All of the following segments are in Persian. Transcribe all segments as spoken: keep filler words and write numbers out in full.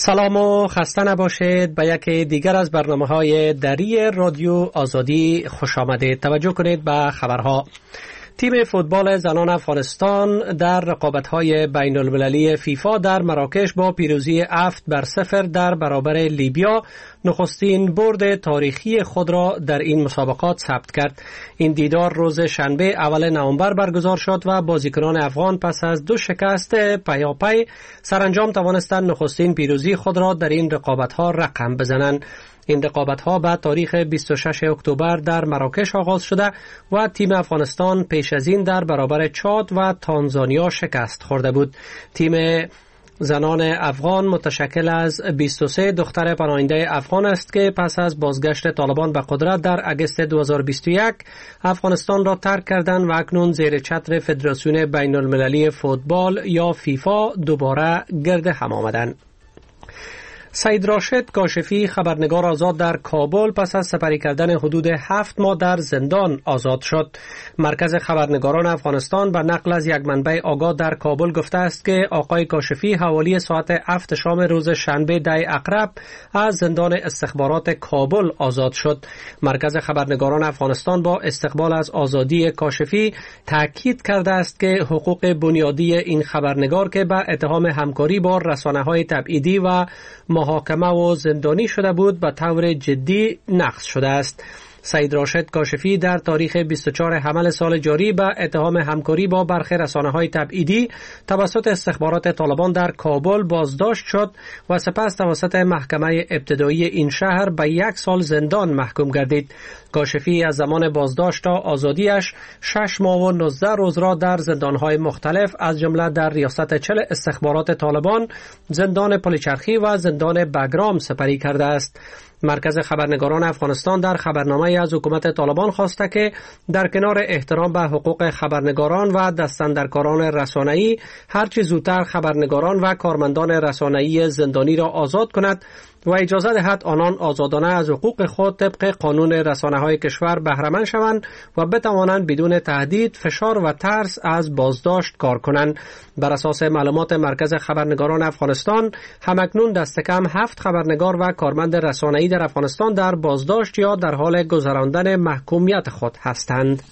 سلام و خسته نباشید به یک دیگر از برنامه‌های دری رادیو آزادی خوش آمدید. توجه کنید به خبرها. تیم فوتبال زنان افغانستان در رقابت‌های بین المللی فیفا در مراکش با پیروزی هفت بر صفر در برابر لیبیا نخستین برد تاریخی خود را در این مسابقات ثبت کرد. این دیدار روز شنبه اول نوامبر برگزار شد و بازیکنان افغان پس از دو شکست پیاپی سرانجام توانستند نخستین پیروزی خود را در این رقابت‌ها رقم بزنند. این رقابت‌ها بعد تاریخ بیست و ششم اکتبر در مراکش آغاز شده و تیم افغانستان پیش از این در برابر چاد و تانزانیا شکست خورده بود. تیم زنان افغان متشکل از بیست و سه دختر پناهنده افغان است که پس از بازگشت طالبان به قدرت در اگست دو هزار و بیست و یک افغانستان را ترک کردند و اکنون زیر چتر فدراسیون بین المللی فوتبال یا فیفا دوباره گرد هم آمدند. سعید راشد کاشفی خبرنگار آزاد در کابل پس از سپری کردن حدود هفت ماه در زندان آزاد شد. مرکز خبرنگاران افغانستان به نقل از یک منبع آگاه در کابل گفته است که آقای کاشفی حوالی ساعت هفت شام روز شنبه ده عقرب از زندان استخبارات کابل آزاد شد. مرکز خبرنگاران افغانستان با استقبال از آزادی کاشفی تاکید کرده است که حقوق بنیادی این خبرنگار که به اتهام همکاری با رسانه‌های تبعیدی و محاکمه و زندانی شده بود به طور جدی نقض شده است. سعید راشد کاشفی در تاریخ بیست و چهارم حمل سال جاری به اتهام همکاری با برخی رسانه‌های تبعیدی توسط استخبارات طالبان در کابل بازداشت شد و سپس توسط محکمه ابتدایی این شهر به یک سال زندان محکوم گردید. کاشفی از زمان بازداشت تا آزادیش شش ماه و نوزده روز را در زندان‌های مختلف از جمله در ریاست چل استخبارات طالبان، زندان پلچرخی و زندان بگرام سپری کرده است. مرکز خبرنگاران افغانستان در خبرنامه از حکومت طالبان خواسته که در کنار احترام به حقوق خبرنگاران و دستاندرکاران رسانه‌ای هرچه زودتر خبرنگاران و کارمندان رسانه‌ای زندانی را آزاد کند و اجازه دهد آنان آزادانه از حقوق خود طبق قانون رسانه‌های کشور بهره مند شوند و بتوانند بدون تهدید، فشار و ترس از بازداشت کار کنند. بر اساس معلومات مرکز خبرنگاران افغانستان همکنون دست کم هفت خبرنگار و کارمند رسانه‌ای در افغانستان در بازداشت یا در حال گذراندن محکومیت خود هستند.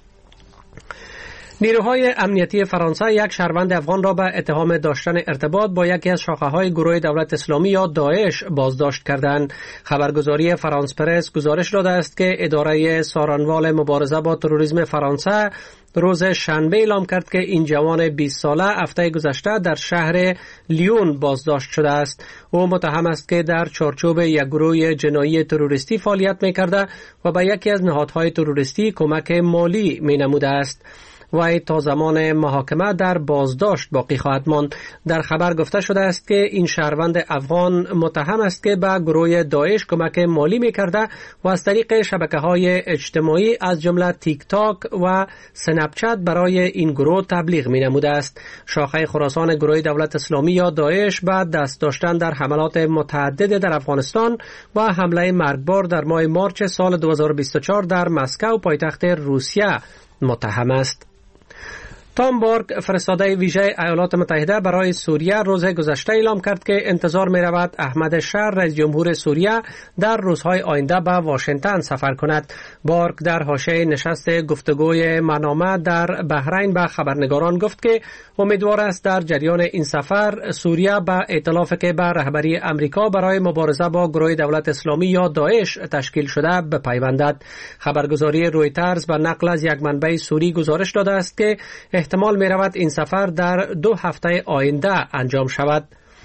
نیروهای امنیتی فرانسه یک شهروند افغان را به اتهام داشتن ارتباط با یکی از شاخه‌های گروه دولت اسلامی یا داعش بازداشت کردند. خبرگزاری فرانس پرس گزارش داده است که اداره سارنوال مبارزه با تروریسم فرانسه روز شنبه اعلام کرد که این جوان بیست ساله هفته گذشته در شهر لیون بازداشت شده است. او متهم است که در چارچوب یک گروه جنایی تروریستی فعالیت می‌کرده و به یکی از نهادهای تروریستی کمک مالی می‌نموده است. و تا زمان محاکمه در بازداشت باقی خواهد ماند. در خبر گفته شده است که این شهروند افغان متهم است که به گروه داعش کمک مالی می‌کرده و از طریق شبکه‌های اجتماعی از جمله تیک تاک و سنپ چت برای این گروه تبلیغ می‌نموده است. شاخه خراسان گروه دولت اسلامی یا داعش بعد دست داشتن در حملات متعدد در افغانستان و حمله مرگبار در ماه مارچ سال دو هزار و بیست و چهار در مسکو پایتخت روسیه متهم است. تام بارک فرستاده ویژه ایالات متحده برای سوریه روز گذشته اعلام کرد که انتظار می رود احمد شر رئیس جمهور سوریه در روزهای آینده به واشنگتن سفر کند. بارک در حاشیه نشست گفتگوی منامه در بحرین به خبرنگاران گفت که امیدوار است در جریان این سفر سوریه به ائتلافی که به رهبری امریکا برای مبارزه با گروه دولت اسلامی یا داعش تشکیل شده بپیوندد. خبرگزاری رویترز به نقل از یک منبع سوری گزارش داده است که احتمال می رود این سفر در دو هفته آینده انجام شود.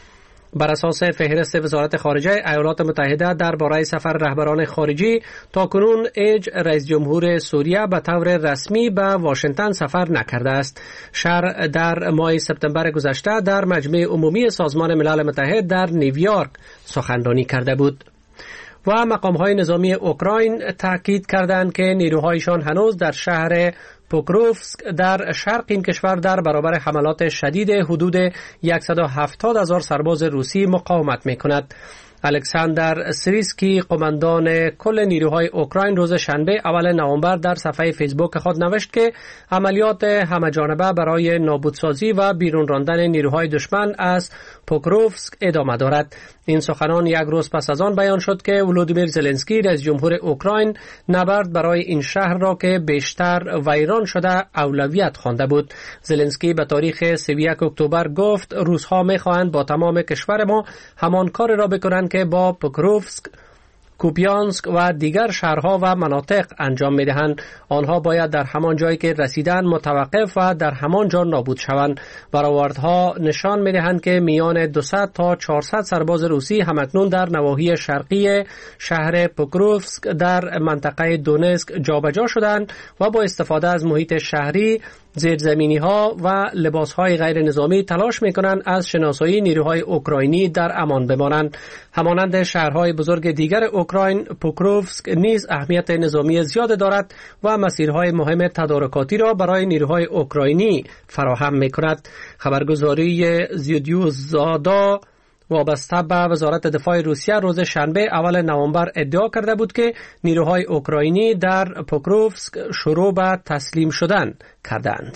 بر اساس فهرست وزارت خارجه ایالات متحده درباره سفر رهبران خارجی تاکنون ایج رئیس جمهور سوریه به طور رسمی به واشنگتن سفر نکرده است. شر در ماه سپتامبر گذشته در مجمع عمومی سازمان ملل متحد در نیویورک سخنرانی کرده بود. و مقام‌های نظامی اوکراین تاکید کردند که نیروهایشان هنوز در شهر پوکروفسک در شرق این کشور در برابر حملات شدید حدود صد و هفتاد هزار سرباز روسی مقاومت می‌کند. الکساندر سیریسکی قماندان کل نیروهای اوکراین روز شنبه اول نوامبر در صفحه فیسبوک خود نوشت که عملیات همه‌جانبه برای نابودسازی و بیرون راندن نیروهای دشمن از پوکروفسک ادامه دارد. این سخنان یک روز پس از آن بیان شد که ولودیمیر زلنسکی رئیس جمهور اوکراین نبرد برای این شهر را که بیشتر ویران شده اولویت خوانده بود. زلنسکی به تاریخ سی و یک اکتبر گفت روس‌ها می‌خواهند با تمام کشور ما همان کار را بکنند که با پوکروفسک، کوپیانسک و دیگر شهرها و مناطق انجام می‌دهند. آنها باید در همان جایی که رسیدن متوقف و در همان جا نابود شوند. برآوردها نشان می‌دهند که میان دویست تا چهارصد سرباز روسی همکنون در نواحی شرقی شهر پوکروفسک در منطقه دونسک جابجا شدند و با استفاده از محیط شهری، زیرزمینی ها و لباس های غیر نظامی تلاش می کنند از شناسایی نیروهای اوکراینی در امان بمانند. همانند شهرهای بزرگ دیگر اوکراین، پوکروفسک نیز اهمیت نظامی زیاد دارد و مسیرهای مهم تدارکاتی را برای نیروهای اوکراینی فراهم می کند. خبرگزاری زیودیوزادا وابسته به وزارت دفاع روسیه روز شنبه اول نوامبر ادعا کرده بود که نیروهای اوکراینی در پوکروفسک شروع به تسلیم شدن کردند.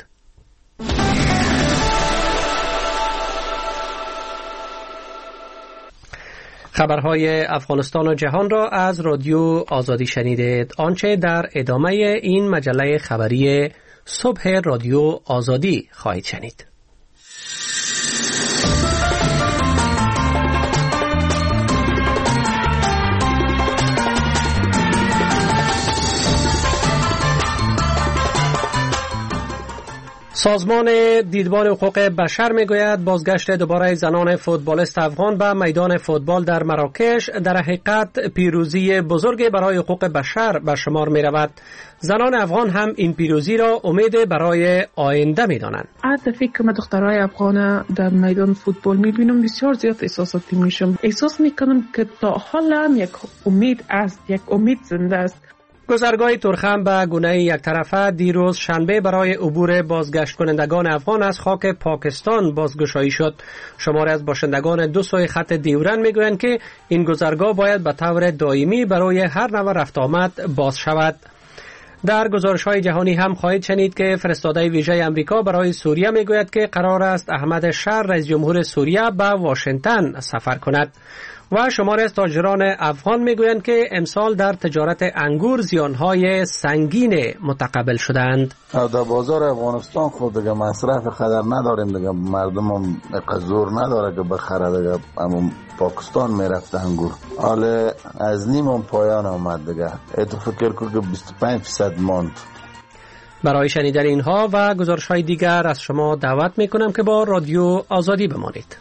خبرهای افغانستان و جهان را از رادیو آزادی شنیدید. آنچه در ادامه این مجله خبری صبح رادیو آزادی خواهید شنید. سازمان دیدبان حقوق بشر میگوید بازگشت دوباره زنان فوتبالیست افغان به میدان فوتبال در مراکش در حقیقت پیروزی بزرگ برای حقوق بشر به شمار می رود. زنان افغان هم این پیروزی را امید برای آینده می دانند. از دفعه که من دخترای افغان در میدان فوتبال می بینم بسیار زیاد احساساتی میشم. احساس می کنم که تا حال هم یک امید است، یک امید زنده است. گذرگاه ترخم به گونه یک طرفه دیروز شنبه برای عبور بازگشت کنندگان افغان از خاک پاکستان بازگشایی شد. شماری از باشندگان دو سوی خط دیورن میگویند که این گذرگاه باید به طور دائمی برای هر نوع رفت آمد باز شود. در گزارش‌های جهانی هم خواهید شنید که فرستاده ویژه امریکا برای سوریه میگوید که قرار است احمد شر رئیس جمهور سوریه به واشنگتن سفر کند. و شماری از تاجران افغان میگویند که امسال در تجارت انگور زیانهای سنگین متقبل شدند. در بازار افغانستان خود دیگه مصرف خطر نداریم دیگه، مردم هم زور نداره که بخره دیگه، اما پاکستان میرفت انگور حالا از نیم هم پایان آمد دیگه، ایتو فکر کن که بیست و پنج درصد ماند. برای شنیدن اینها و گزارش‌های دیگر از شما دعوت میکنم که با رادیو آزادی بمانید.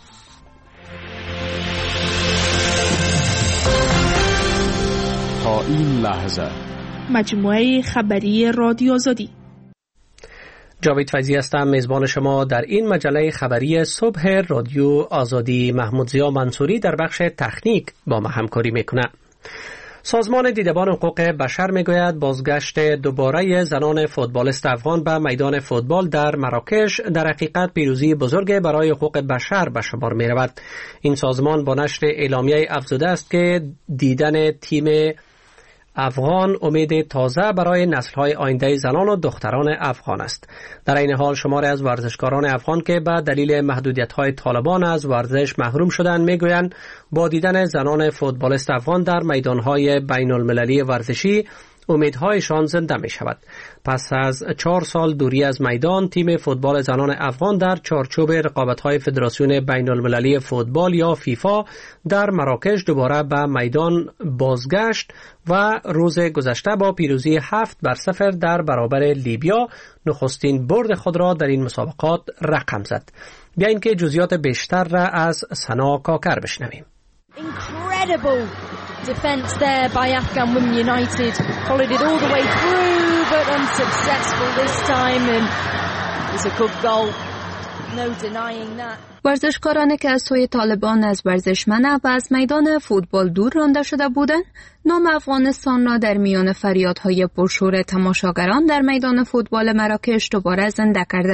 تا این لحظه مجموعه خبری رادیو آزادی. جاوید فیضی هستم، میزبان شما در این مجله خبری صبح رادیو آزادی. محمود ضیا منصوری در بخش تکنیک با ما همکاری میکنه. سازمان دیدبان حقوق بشر میگوید بازگشت دوباره زنان فوتبالیست افغان به میدان فوتبال در مراکش در حقیقت پیروزی بزرگ برای حقوق بشر به شمار می رود. این سازمان با نشر اعلامیه افزوده است که دیدن تیم افغان امید تازه برای نسل‌های آینده زنان و دختران افغان است. در این حال شماری از ورزشکاران افغان که به دلیل محدودیت‌های طالبان از ورزش محروم شدند میگویند با دیدن زنان فوتبالیست افغان در میدان‌های بین‌المللی ورزشی امیدهایشان زنده می شود. پس از چهار سال دوری از میدان، تیم فوتبال زنان افغان در چارچوب رقابت‌های فدراسیون بین‌المللی فوتبال یا فیفا در مراکش دوباره به میدان بازگشت و روز گذشته با پیروزی هفت بر صفر در برابر لیبیا نخستین برد خود را در این مسابقات رقم زد. بیایید که جزئیات بیشتر را از سنا کاکر بشنویم. Incredible defense there by Afghan Women United. Followed it all the way through, but unsuccessful this time, and it's a good goal. No denying that. ورزشکارانی که از سوی طالبان از ورزشمنه و از میدان فوتبال دور رانده شده بودند، نام افغانستان را در میان فریادهای پرشور تماشاگران در میدان فوتبال مراکش دوباره زنده کردند.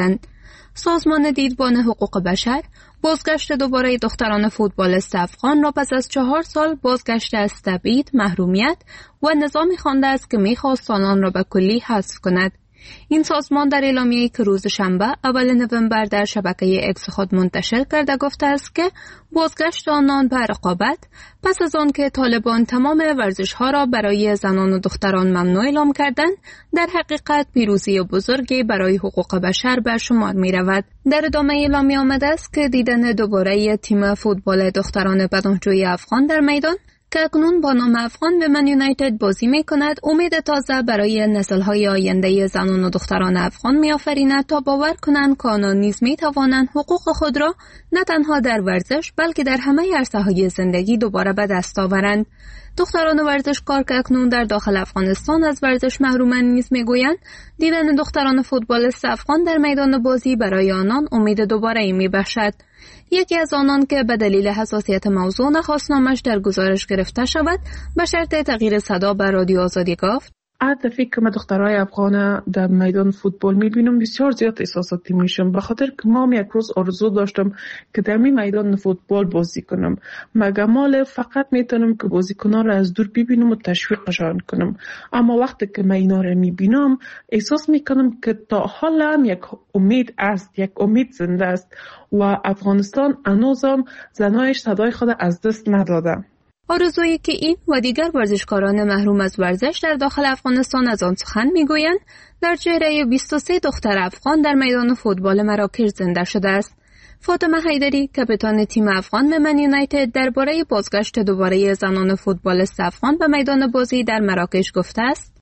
سازمان دیدبان حقوق بشر بازگشت دوباره دختران فوتبالیست افغان را پس از چهار سال بازگشت از تبعید، محرومیت و نظامی خوانده است که می‌خواست آنان را به کلی حذف کند. این سازمان در اعلامیه‌ای که روز شنبه اول نوامبر در شبکه اکس خود منتشر کرده گفته است که بازگشت آنان به رقابت پس از آن که طالبان تمام ورزش‌ها را برای زنان و دختران ممنوع اعلام کردند، در حقیقت پیروزی بزرگی برای حقوق بشر به شمار می‌رود. در ادامه اعلامیه آمده است که دیدن دوباره تیم فوتبال دختران پناهجوی افغان در میدان که اکنون با نام افغان به من یونایتد بازی می کند امید تازه برای نسل‌های آینده زنان و دختران افغان می آفریند تا باور کنند که آنان نیز می توانند حقوق خود را نه تنها در ورزش بلکه در همه عرصه‌های زندگی دوباره به دست آورند. دختران ورزشکار که اکنون در داخل افغانستان از ورزش محرومند نیز میگویند دیدن دختران فوتبالیست افغان در میدان بازی برای آنان امید دوباره می بخشد. یکی از آنان که به دلیل حساسیت موضوع نخواست نامش در گزارش گرفته شود به شرط تغییر صدا به رادیو آزادی گفت: هر دفعه که من دخترای افغان در میدان فوتبال میبینم بسیار زیاد احساساتی میشم، به خاطر که ما یک روز آرزو داشتم که در می میدان فوتبال بازی کنم. مگمال فقط میتونم که بازیکنان را از دور ببینم و تشویقشان کنم، اما وقتی که من اینا را میبینم احساس میکنم که تا حالا هم یک امید است، یک امید زنده است و افغانستان هنوزم زنایش صدای خود از دست نداده. آرزویی که این و دیگر ورزشکاران محروم از ورزش در داخل افغانستان از آن سخن میگویند در چهره بیست و سه دختر افغان در میدان فوتبال مراکش زنده شده است. فاطمه حیدری کاپیتان تیم افغان من یونایتد درباره بازگشت دوباره زنان فوتبالیست افغان به میدان بازی در مراکش گفته است: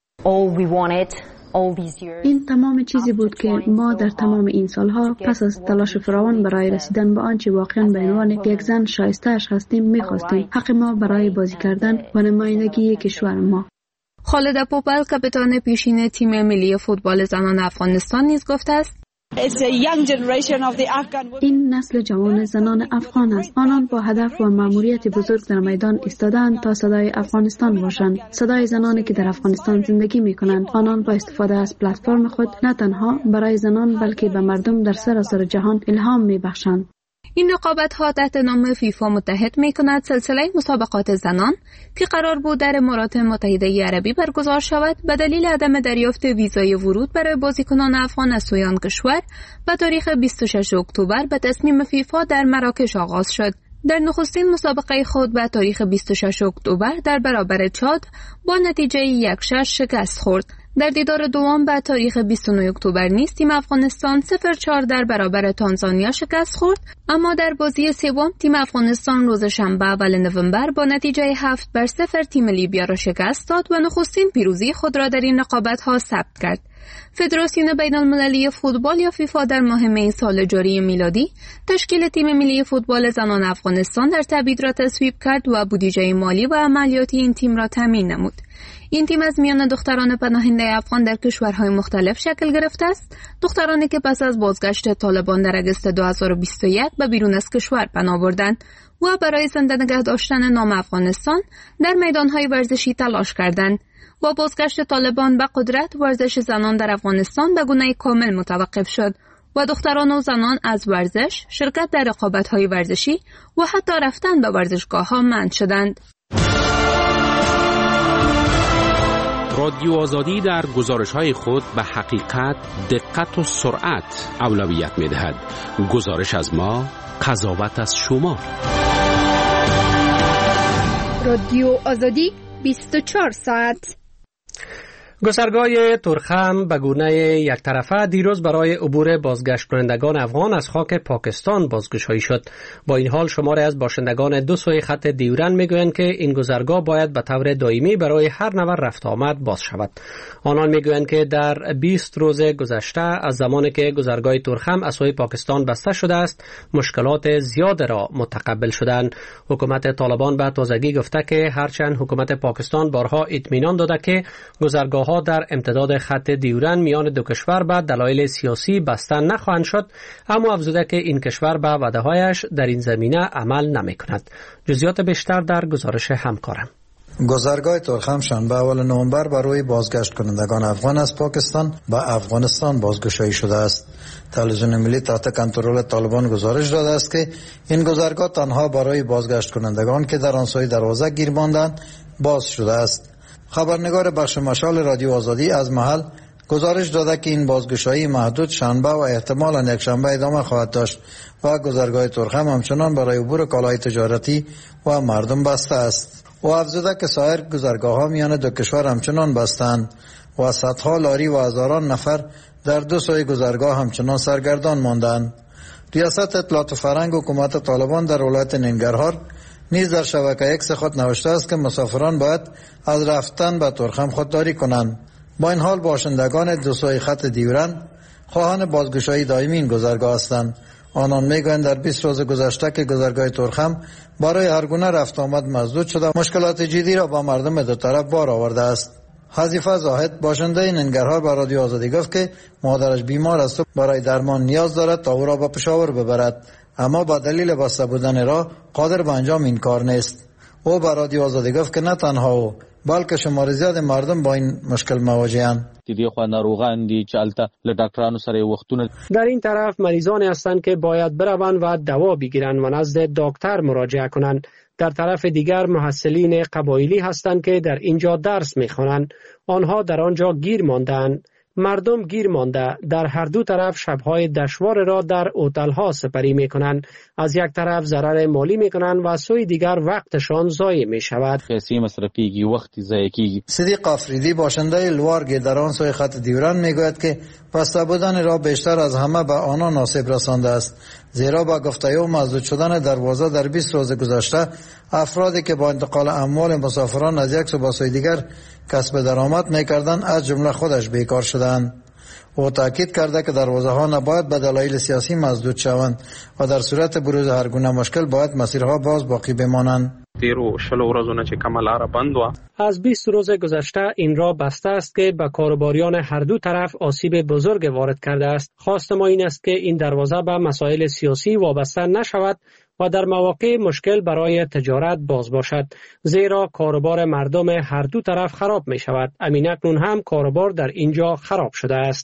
این تمام چیزی بود که ما در تمام این سالها پس از تلاش فراوان برای رسیدن به آنچه واقعا به عنوان یک زن شایسته‌اش هستیم می‌خواستیم. حق ما برای بازی کردن و نمایندگی کشور ما. خالد پوپل کاپیتان پیشین تیم ملی فوتبال زنان افغانستان نیز گفته است: این نسل جوان زنان افغان است. آنان با هدف و مأموریت بزرگ در میدان ایستادند تا صدای افغانستان باشند، صدای زنانی که در افغانستان زندگی می‌کنند. آنان با استفاده از پلتفرم خود نه تنها برای زنان بلکه به مردم در سراسر جهان الهام می‌بخشند. این رقابت‌ها تحت نام فیفا متحد می‌کند سلسله مسابقات زنان که قرار بود در امارات متحده عربی برگزار شود به دلیل عدم دریافت ویزای ورود برای بازیکنان افغان از سوی آن کشور به تاریخ بیست و شش اکتبر به تصمیم فیفا در مراکش آغاز شد. در نخستین مسابقه خود به تاریخ بیست و شش اکتبر در برابر چاد با نتیجه یک شش شکست خورد. در دیدار دوم به تاریخ بیست و نه اکتبر نیز تیم افغانستان صفر چهار در برابر تانزانیا شکست خورد، اما در بازی سوم تیم افغانستان روز شنبه اول نوامبر با نتیجه هفت بر صفر تیم لیبیا را شکست داد و نخستین پیروزی خود را در این رقابت‌ها ثبت کرد. فدراسیون بین‌المللی فوتبال یا فیفا در ماه می سال جاری میلادی تشکیل تیم ملی فوتبال زنان افغانستان در تبعید را تصویب کرد و بودجه مالی و عملیاتی این تیم را تامین نمود. این تیم از میان دختران پناهنده افغان در کشورهای مختلف شکل گرفته است، دخترانی که پس از بازگشت طالبان در اگست دو هزار و بیست و یک به بیرون از کشور پناه بردند و برای زنده نگه داشتن نام افغانستان در میدانهای ورزشی تلاش کردند. با بازگشت طالبان به قدرت ورزش زنان در افغانستان به گونه کامل متوقف شد و دختران و زنان از ورزش، شرکت در رقابت‌های ورزشی و حتی رفتن به ورزشگاه‌ها منع شدند. رادیو آزادی در گزارش‌های خود به حقیقت، دقت و سرعت اولویت می‌دهد. گزارش از ما، قضاوت از شما. رادیو آزادی بیست و چهار ساعت. گذرگاه تورخم به گونه یک طرفه دیروز برای عبور بازگشت کنندگان افغان از خاک پاکستان بازگشایی شد. با این حال شماری از باشندگان دو سوی خط دیورند میگویند که این گذرگاه باید به طور دائمی برای هر نفر رفت آمد باز شود. آنان میگویند که در بیست روز گذشته از زمانی که گذرگاه تورخم از سوی پاکستان بسته شده است مشکلات زیاد را متقبل شدند. حکومت طالبان به تازگی گفته که هرچند حکومت پاکستان بارها اطمینان داده که گذرگاه ها در امتداد خط دیورند میان دو کشور به دلایل سیاسی بسته نخواهند شد، اما افزوده که این کشور به وعده‌هایش در این زمینه عمل نمی‌کند. جزئیات بیشتر در گزارش همکارم. گذرگاه ترخم شنبه اول نوامبر برای بازگشت کنندگان افغان از پاکستان به افغانستان بازگشایی شده است. تلویزیون ملی تحت کنترل طالبان گزارش داده است که این گذرگاه تنها برای بازگشت کنندگان که در آن سوی دروازه گیر ماندند باز شده است. خبرنگار بخش مشال رادیو آزادی از محل گزارش داده که این بازگشایی محدود شنبه و احتمالاً یک شنبه ادامه خواهد داشت و گذرگاه ترخم همچنان برای عبور کالای تجارتی و مردم بسته است. و افزوده که سایر گذرگاه ها میان دو کشور همچنان بستند و صدها لاری و هزاران نفر در دو سوی گذرگاه همچنان سرگردان ماندند. ریاست اطلاعات و فرهنگ حکومت طالبان در ولایت ننگرهار نیز در شبکه ایکس خود نوشته است که مسافران باید از رفتن به ترخم خودداری کنند. با این حال باشندگان دو سوی خط دیورن خواهان بازگشایی دائمی این گذرگاه هستند. آنان میگویند در بیست روز گذشته که گذرگاه ترخم برای هر گونه رفت آمد مسدود شده، مشکلات جدی را با مردم دو طرف بار آورده است. حذیفه زاهد باشنده ننگرهار به رادیو آزادی گفت که مادرش بیمار است و برای درمان نیاز دارد تا او را به پشاور ببرد، اما با دلیل بسته بودن راه قادر به انجام این کار نیست. او به رادیو آزادی گفت که نه تنها او بلکه شمار زیاد مردم با این مشکل مواجه‌اند. در این طرف مریضانی هستند که باید بروند و دوا بگیرند و نزد دکتر مراجعه کنند. در طرف دیگر محصلین قبایلی هستند که در اینجا درس می‌خوانند. آنها در آنجا گیر ماندند. مردم گیر مانده در هر دو طرف شب‌های دشوار را در هتل‌ها سپری می‌کنند. از یک طرف ضرر مالی می‌کنند و سوی دیگر وقتشان ضایع می‌شود. صدیق آفریدی باشنده لوارگ در آن سوی خط دیوران می‌گوید که بسته بودن را بیشتر از همه به آنان آسیب رسانده است، زیرا با گفته او مسدود شدن دروازه در بیست روز گذشته افرادی که با انتقال اموال مسافران از یک سو به سوی دیگر کسب درآمد می‌کردند از جمله خودش بیکار شدند. او تاکید کرده که دروازه ها نباید به دلایل سیاسی مسدود شوند و در صورت بروز هر گونه مشکل باید مسیرها باز باقی بمانند. از بیست روز گذشته این راه بسته است که به کاروباریان هر دو طرف آسیب بزرگ وارد کرده است. خواست ما این است که این دروازه به مسائل سیاسی وابسته نشود و در مواقع مشکل برای تجارت باز باشد، زیرا کاروبار مردم هر دو طرف خراب می شود. امینکنون هم کاروبار در اینجا خراب شده است.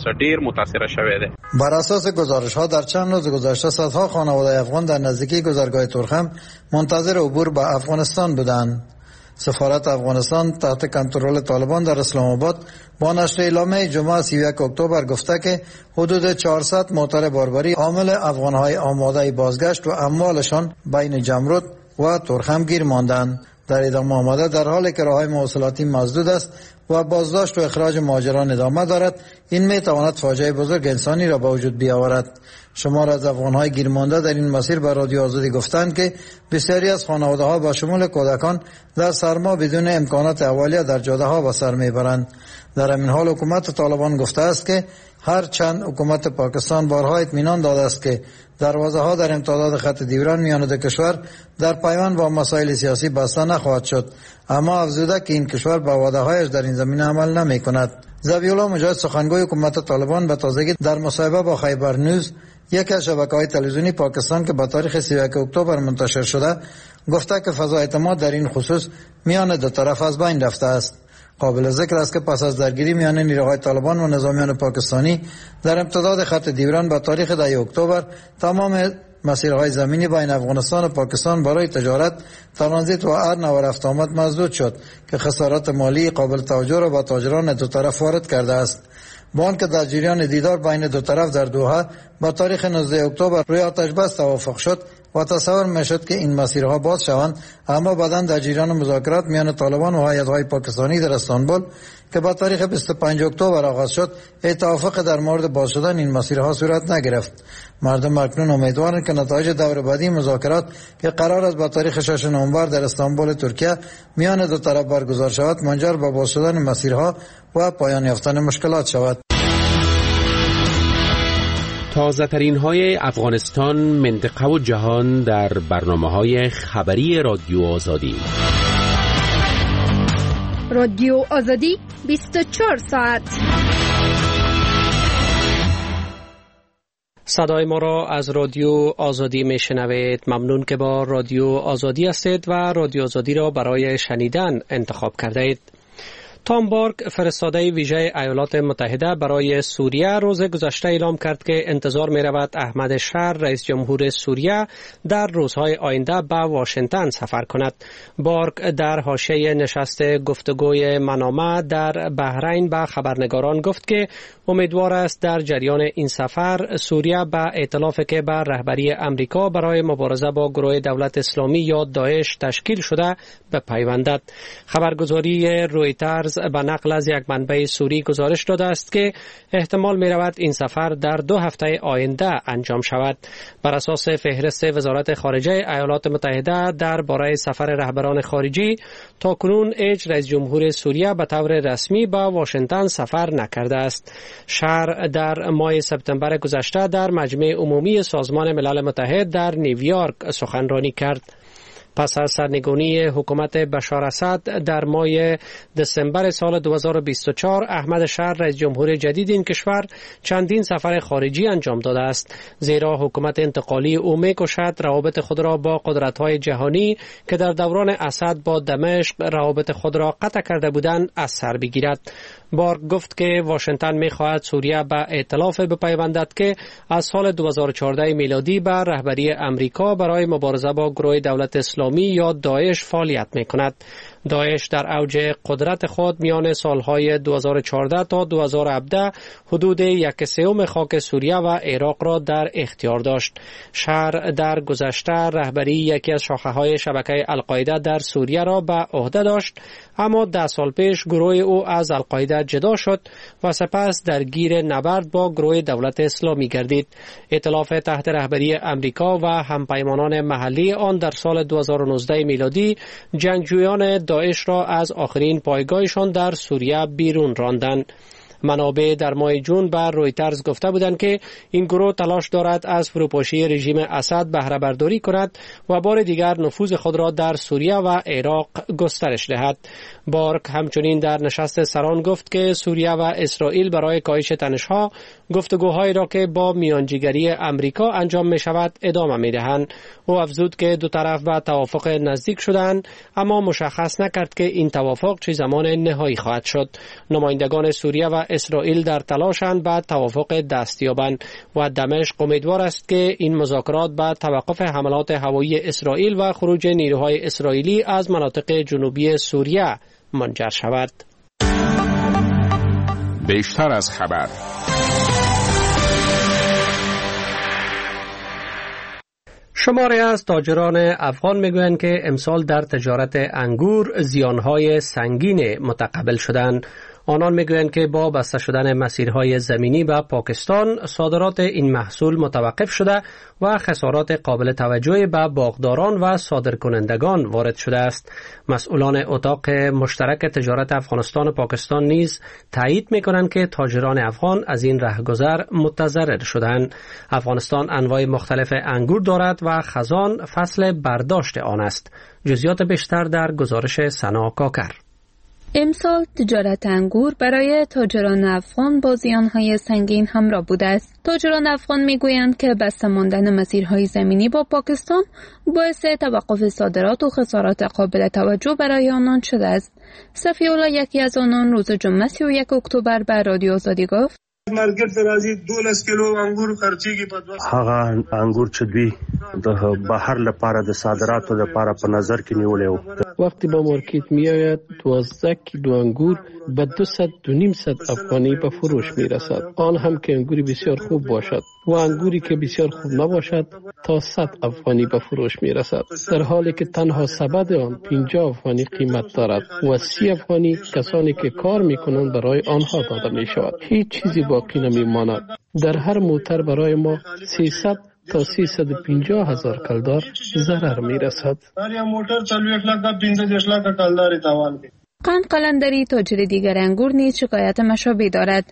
بر اساس گزارش ها در چند روز گذشته صدها خانواده افغان در نزدیکی گذرگاه ترخم منتظر عبور به افغانستان بودند. سفارت افغانستان تحت کنترل طالبان در اسلام آباد با نشر اعلامیه جمعه سی و یک اکتبر گفته که حدود چهارصد موتر باربری حامل افغانهای آماده بازگشت و اموالشان بین جمرود و ترخم گیر ماندند. در ادامه آمده در حالی که راههای مواصلاتی مسدود است و بازداشت و اخراج مهاجران ادامه دارد، این می تواند فاجعه بزرگ انسانی را به وجود بیاورد. شمار از افغانهای گیرمانده در این مسیر به رادیو آزادی گفتند که بسیاری از خانواده‌ها با شمول کودکان در سرما بدون امکانات اولیه در جاده‌ها به سر میبرند. در همین حال حکومت طالبان گفته است که هر چند حکومت پاکستان بارها اطمینان داده است که دروازه ها در امتداد خط دیوران میان دو کشور در پیوند با مسائل سیاسی بسته نخواهد شد، اما افزوده که این کشور با وعده هایش در این زمینه عمل نمی کند. ذبیح الله مجاهد سخنگوی حکومت طالبان به تازگی در مصاحبه با خیبر نیوز یکی از شبکه‌های تلویزیونی پاکستان که با تاریخ سی و یک اکتبر منتشر شده گفته که فضا اعتماد در این خصوص میان دو طرف از بین رفته است. قابل ذکر است که پس از درگیری میان نیروهای طالبان و نظامیان پاکستانی در امتداد خط دیوران با تاریخ ده اکتبر تمام مسیرهای زمینی بین افغانستان و پاکستان برای تجارت، ترانزیت و هر نوع رفت آمد مسدود شد که خسارات مالی قابل توجه را به تاجران دو طرف وارد کرده است. با آنکه در جریان دیدار بین دو طرف در دوحه با تاریخ نوزده اکتبر روی آتش بس توافق شد و تصور میشد که این مسیرها باز شوند، اما بعداً در جریان مذاکرات میان طالبان و هیئت‌های پاکستانی در استانبول که با تاریخ بیست و پنج اکتبر آغاز شد، توافق در مورد باز شدن این مسیرها صورت نگرفت. مردم اکنون امیدوارند که نتایج دور بعدی مذاکرات که قرار است با تاریخ شش نوامبر در استانبول ترکیه میان دو طرف برگزار شود منجر به باز شدن مسیرها و پایان یافتن مشکلات شود. تازه ترین های افغانستان، منطقه و جهان در برنامه های خبری رادیو آزادی. رادیو آزادی بیست و چهار ساعت. صدای ما را از رادیو آزادی میشنوید. ممنون که با رادیو آزادی هستید و رادیو آزادی را برای شنیدن انتخاب کرده اید. تام بارک، فرستاده ویژه ایالات متحده برای سوریه، روز گذشته اعلام کرد که انتظار می رود احمد شهر، رئیس جمهور سوریه، در روزهای آینده به واشنگتن سفر کند. بارک در حاشیه نشست گفتگوی منامه در بحرین به خبرنگاران گفت که امیدوار است در جریان این سفر سوریه به ائتلافی که بر رهبری امریکا برای مبارزه با گروه دولت اسلامی یا داعش تشکیل شده بپیوندد. خبرگزاری رویترز به نقل از یک منبع سوری گزارش داده است که احتمال می رود این سفر در دو هفته آینده انجام شود. بر اساس فهرست وزارت خارجه ایالات متحده درباره سفر رهبران خارجی، تاکنون هیچ رئیس جمهور سوریه به طور رسمی به واشنگتن سفر نکرده است. شهر در ماه سپتامبر گذشته در مجمع عمومی سازمان ملل متحد در نیویورک سخنرانی کرد. پس از سرنگونی حکومت بشار اسد در ماه دسامبر سال دو هزار و بیست و چهار، احمد شهر رئیس جمهور جدید این کشور چندین سفر خارجی انجام داده است، زیرا حکومت انتقالی او می‌کوشد روابط خود را با قدرت‌های جهانی که در دوران اسد با دمشق روابط خود را قطع کرده بودند از سر بگیرد. بارک گفت که واشنگتن می‌خواهد سوریه به ائتلاف بپیوندد که از سال دو هزار و چهارده میلادی بر رهبری امریکا برای مبارزه با گروه دولت اسلامی یا داعش فعالیت می‌کند. داعش در اوج قدرت خود میان سالهای دو هزار و چهارده تا دو هزار و هفده حدود یک سوم خاک سوریه و عراق را در اختیار داشت. شهر در گذشته رهبری یکی از شاخه‌های شبکه القاعده در سوریه را به عهده داشت، اما ده سال پیش گروه او از القاعده جدا شد و سپس درگیر نبرد با گروه دولت اسلامی گردید. ائتلاف تحت رهبری امریکا و همپیمانان محلی آن در سال دو هزار و نوزده میلادی جنگجویان داعش را از آخرین پایگاهشان در سوریه بیرون راندند. منابع در ماه جون بر رویترز گفته بودند که این گروه تلاش دارد از فروپاشی رژیم اسد بهره برداری کند و بار دیگر نفوذ خود را در سوریه و عراق گسترش دهد. بارک همچنین در نشست سران گفت که سوریه و اسرائیل برای کاهش تنش‌ها گفتگوهایی را که با میانجیگری امریکا انجام می شود ادامه می دهند. او افزود که دو طرف به توافق نزدیک شدند، اما مشخص نکرد که این توافق چه زمان نهایی خواهد شد. نمایندگان سوریه و اسرائیل در تلاشند به توافق دست یابند و دمشق امیدوار است که این مذاکرات به توقف حملات هوایی اسرائیل و خروج نیروهای اسرائیلی از مناطق جنوبی سوریه منجر شود. بیشتر از خبر. شماری از تاجران افغان میگویند که امسال در تجارت انگور زیانهای سنگین متقبل شدند. آنان میگویند که با بسته شدن مسیرهای زمینی به پاکستان صادرات این محصول متوقف شده و خسارات قابل توجهی به باغداران و صادرکنندگان وارد شده است. مسئولان اتاق مشترک تجارت افغانستان و پاکستان نیز تایید میکنند که تاجران افغان از این رهگذر متضرر شدند. افغانستان انواع مختلف انگور دارد و خزان فصل برداشت آن است. جزئیات بیشتر در گزارش سنا کاکر. امسال تجارت انگور برای تاجران افغان با زیانهای سنگین همراه بوده است. تاجران افغان میگویند که بسته ماندن مسیرهای زمینی با پاکستان باعث توقف صادرات و خسارات قابل توجه برای آنان شده است. صفی الله یکی از آنان روز جمعه سی و یک اکتبر به رادیو آزادی گفت: مارکیټ ته راځي دولس کیلو انګور خرچيږي په دوه هغه انګور چې دوی د بهر لپاره د صادراتو لپاره په نظر کې نیولې وو. وقتی با مارکیت میآید دوازده کیلو انگور به دویست و نیم افغانی به فروش میرسد، آن هم که انگوری بسیار خوب باشد، و انگوری که بسیار خوب نباشد تا صد افغانی به فروش میرسد، در حالی که تنها سبد آن پنجاه افغانی قیمت دارد و سی افغانی کسانی که کار میکنند برای آنها داده میشود. هیچ چیزی باقی نمیماند. در هر موتر برای ما سیصد تا سیصد و پنجاه هزار کلدار ضرر میرسد. هر یک موتر چلویک لک تا پنځه لک کلدار تاوان دی. قند قلندری تاجر دیگر انگور نیز شکایت مشابه دارد.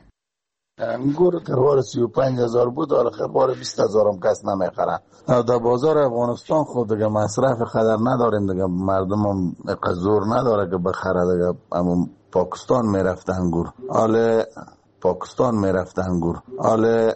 انگور قرار سی و پنج هزار بود، حالا قرار بیست هزار هم کس نمیخره. در بازار افغانستان خود دیگه مصرف خدر نداریم دیگه، مردم هم زور نداره که بخره دیگه. اما پاکستان میرفت انگور، حالا پاکستان میرفت انگور، حالا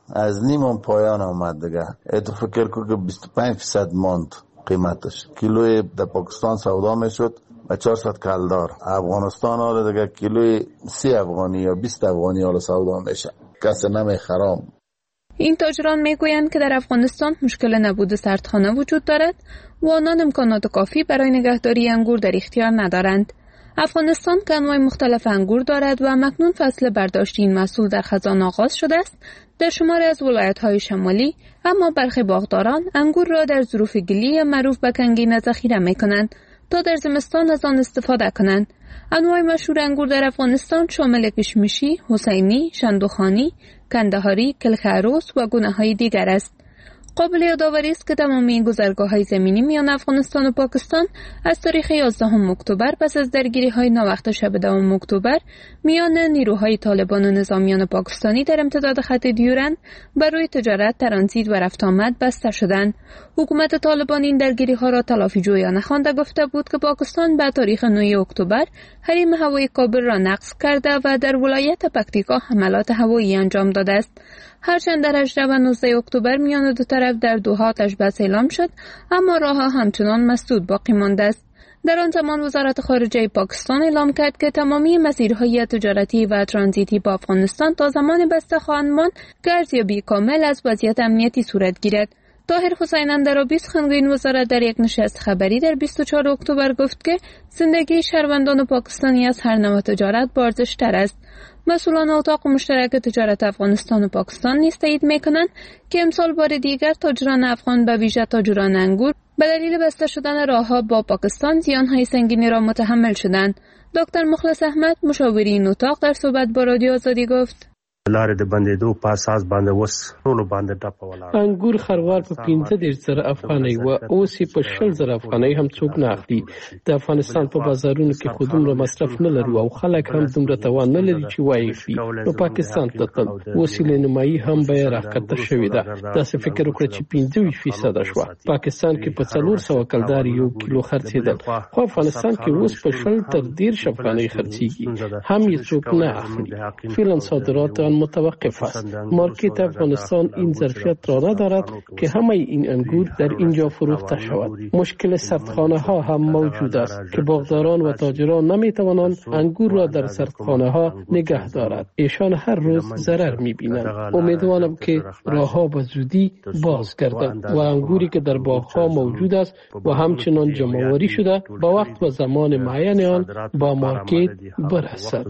از نیمم پایان آمد دیگه. اتو فکر کو که بیست و پنج درصد ماند قیمتش. کیلوی در پاکستان سودا میشد و چهارصد کلدار. افغانستان حالا دیگه کیلوی سی افغانی یا بیست افغانی حالا سودا میشه. کسی نمیخرام. این تاجران میگویند که در افغانستان مشکل نبود سردخانه وجود دارد و آنان امکانات کافی برای نگهداری انگور در اختیار ندارند. افغانستان که انواع مختلف انگور دارد و مکنون فصل برداشت این محصول در خزان آغاز شده است در شماری از ولایت‌های شمالی، اما برخی باغداران انگور را در ظروف گلی معروف به کنگینه ذخیره می‌کنند تا در زمستان از آن استفاده کنند. انواع مشهور انگور در افغانستان شامل کشمشی، حسینی، شندوخانی، کندهاری، کلخروس و گونه‌های دیگر است. قابل یادآوری است که تمامی گذرگاه‌های زمینی میان افغانستان و پاکستان از تاریخ یازدهم اکتبر پس از درگیری‌های ناوقت شب دهم اکتبر میان نیروهای طالبان و نظامیان پاکستانی در امتداد خط دیورند بر روی تجارت، ترانزیت و رفت آمد بسته شدند. حکومت طالبان این درگیری‌ها را تلافی جویانه خوانده گفته بود که پاکستان به تاریخ نه اکتبر حریم هوایی کابل را نقض کرده و در ولایت پکتیکا حملات هوایی انجام داده است. هرچند در هجده و نوزده اکتبر میان دو طرف در دوحه آتش بس اعلام شد، اما راه‌ها همچنان مسدود باقی مانده است. در آن زمان وزارت خارجه پاکستان اعلام کرد که تمامی مسیرهای تجارتی و ترانزیتی با افغانستان تا زمان بسته خواهند ماند که ارزیابی کامل از وضعیت امنیتی صورت گیرد. طاهر حسین اندرابی سخنگوی این وزارت در یک نشست خبری در بیست و چهارم اکتبر گفت که زندگی شهروندان پاکستانی از هر نوع تجارت با ارزش‌تر است. مسئولان اتاق مشترک تجارت افغانستان و پاکستان نیز تایید می‌کنند که امسال بار دیگر تاجران افغان به ویژه تاجران انگور به دلیل بسته شدن راه‌ها با پاکستان زیان‌های سنگینی را متحمل شدند. دکتر مخلص احمد مشاوری این اتاق در صحبت با رادیو آزادی گفت: لارې د بندېدو په اساس باندې وس ټولو باندې ټاپه ولاړ. انګور خروار په پنځه دېرش زره افغانۍ و اوس یې په شل زره افغانۍ هم څوک نه اخلي. د افغانستان په بازارونو کې خو دومره مصرف نه لرو او خلک هم دومره توان نه لري چې وایي کړي په پاکستان ته تل وسیله نیمایي هم بیه راکته شوې ده. داسې فکر وکړه چې پنځه ویشت فیصده شوه. پاکستان کې په څلور سوه کلدار یو کیلو خرڅېدل، خو افغانستان کې اوس په شل تر دېرش افغانۍ خرڅېږي، هم یې څوک نه اخلي. فعلا صادرات متوقف است. مارکت افغانستان این ظرفیت را ندارد که همه این انگور در اینجا فروخته شود. مشکل سردخانه ها هم موجود است که باغداران و تاجران نمی توانند انگور را در سردخانه ها نگه دارد. ایشان هر روز ضرر می بینند. امیدوارم که راه ها به زودی باز گردند و انگوری که در باغ ها موجود است و همچنان جمع‌آوری شده با وقت و زمان معین آن با مارکت برسد.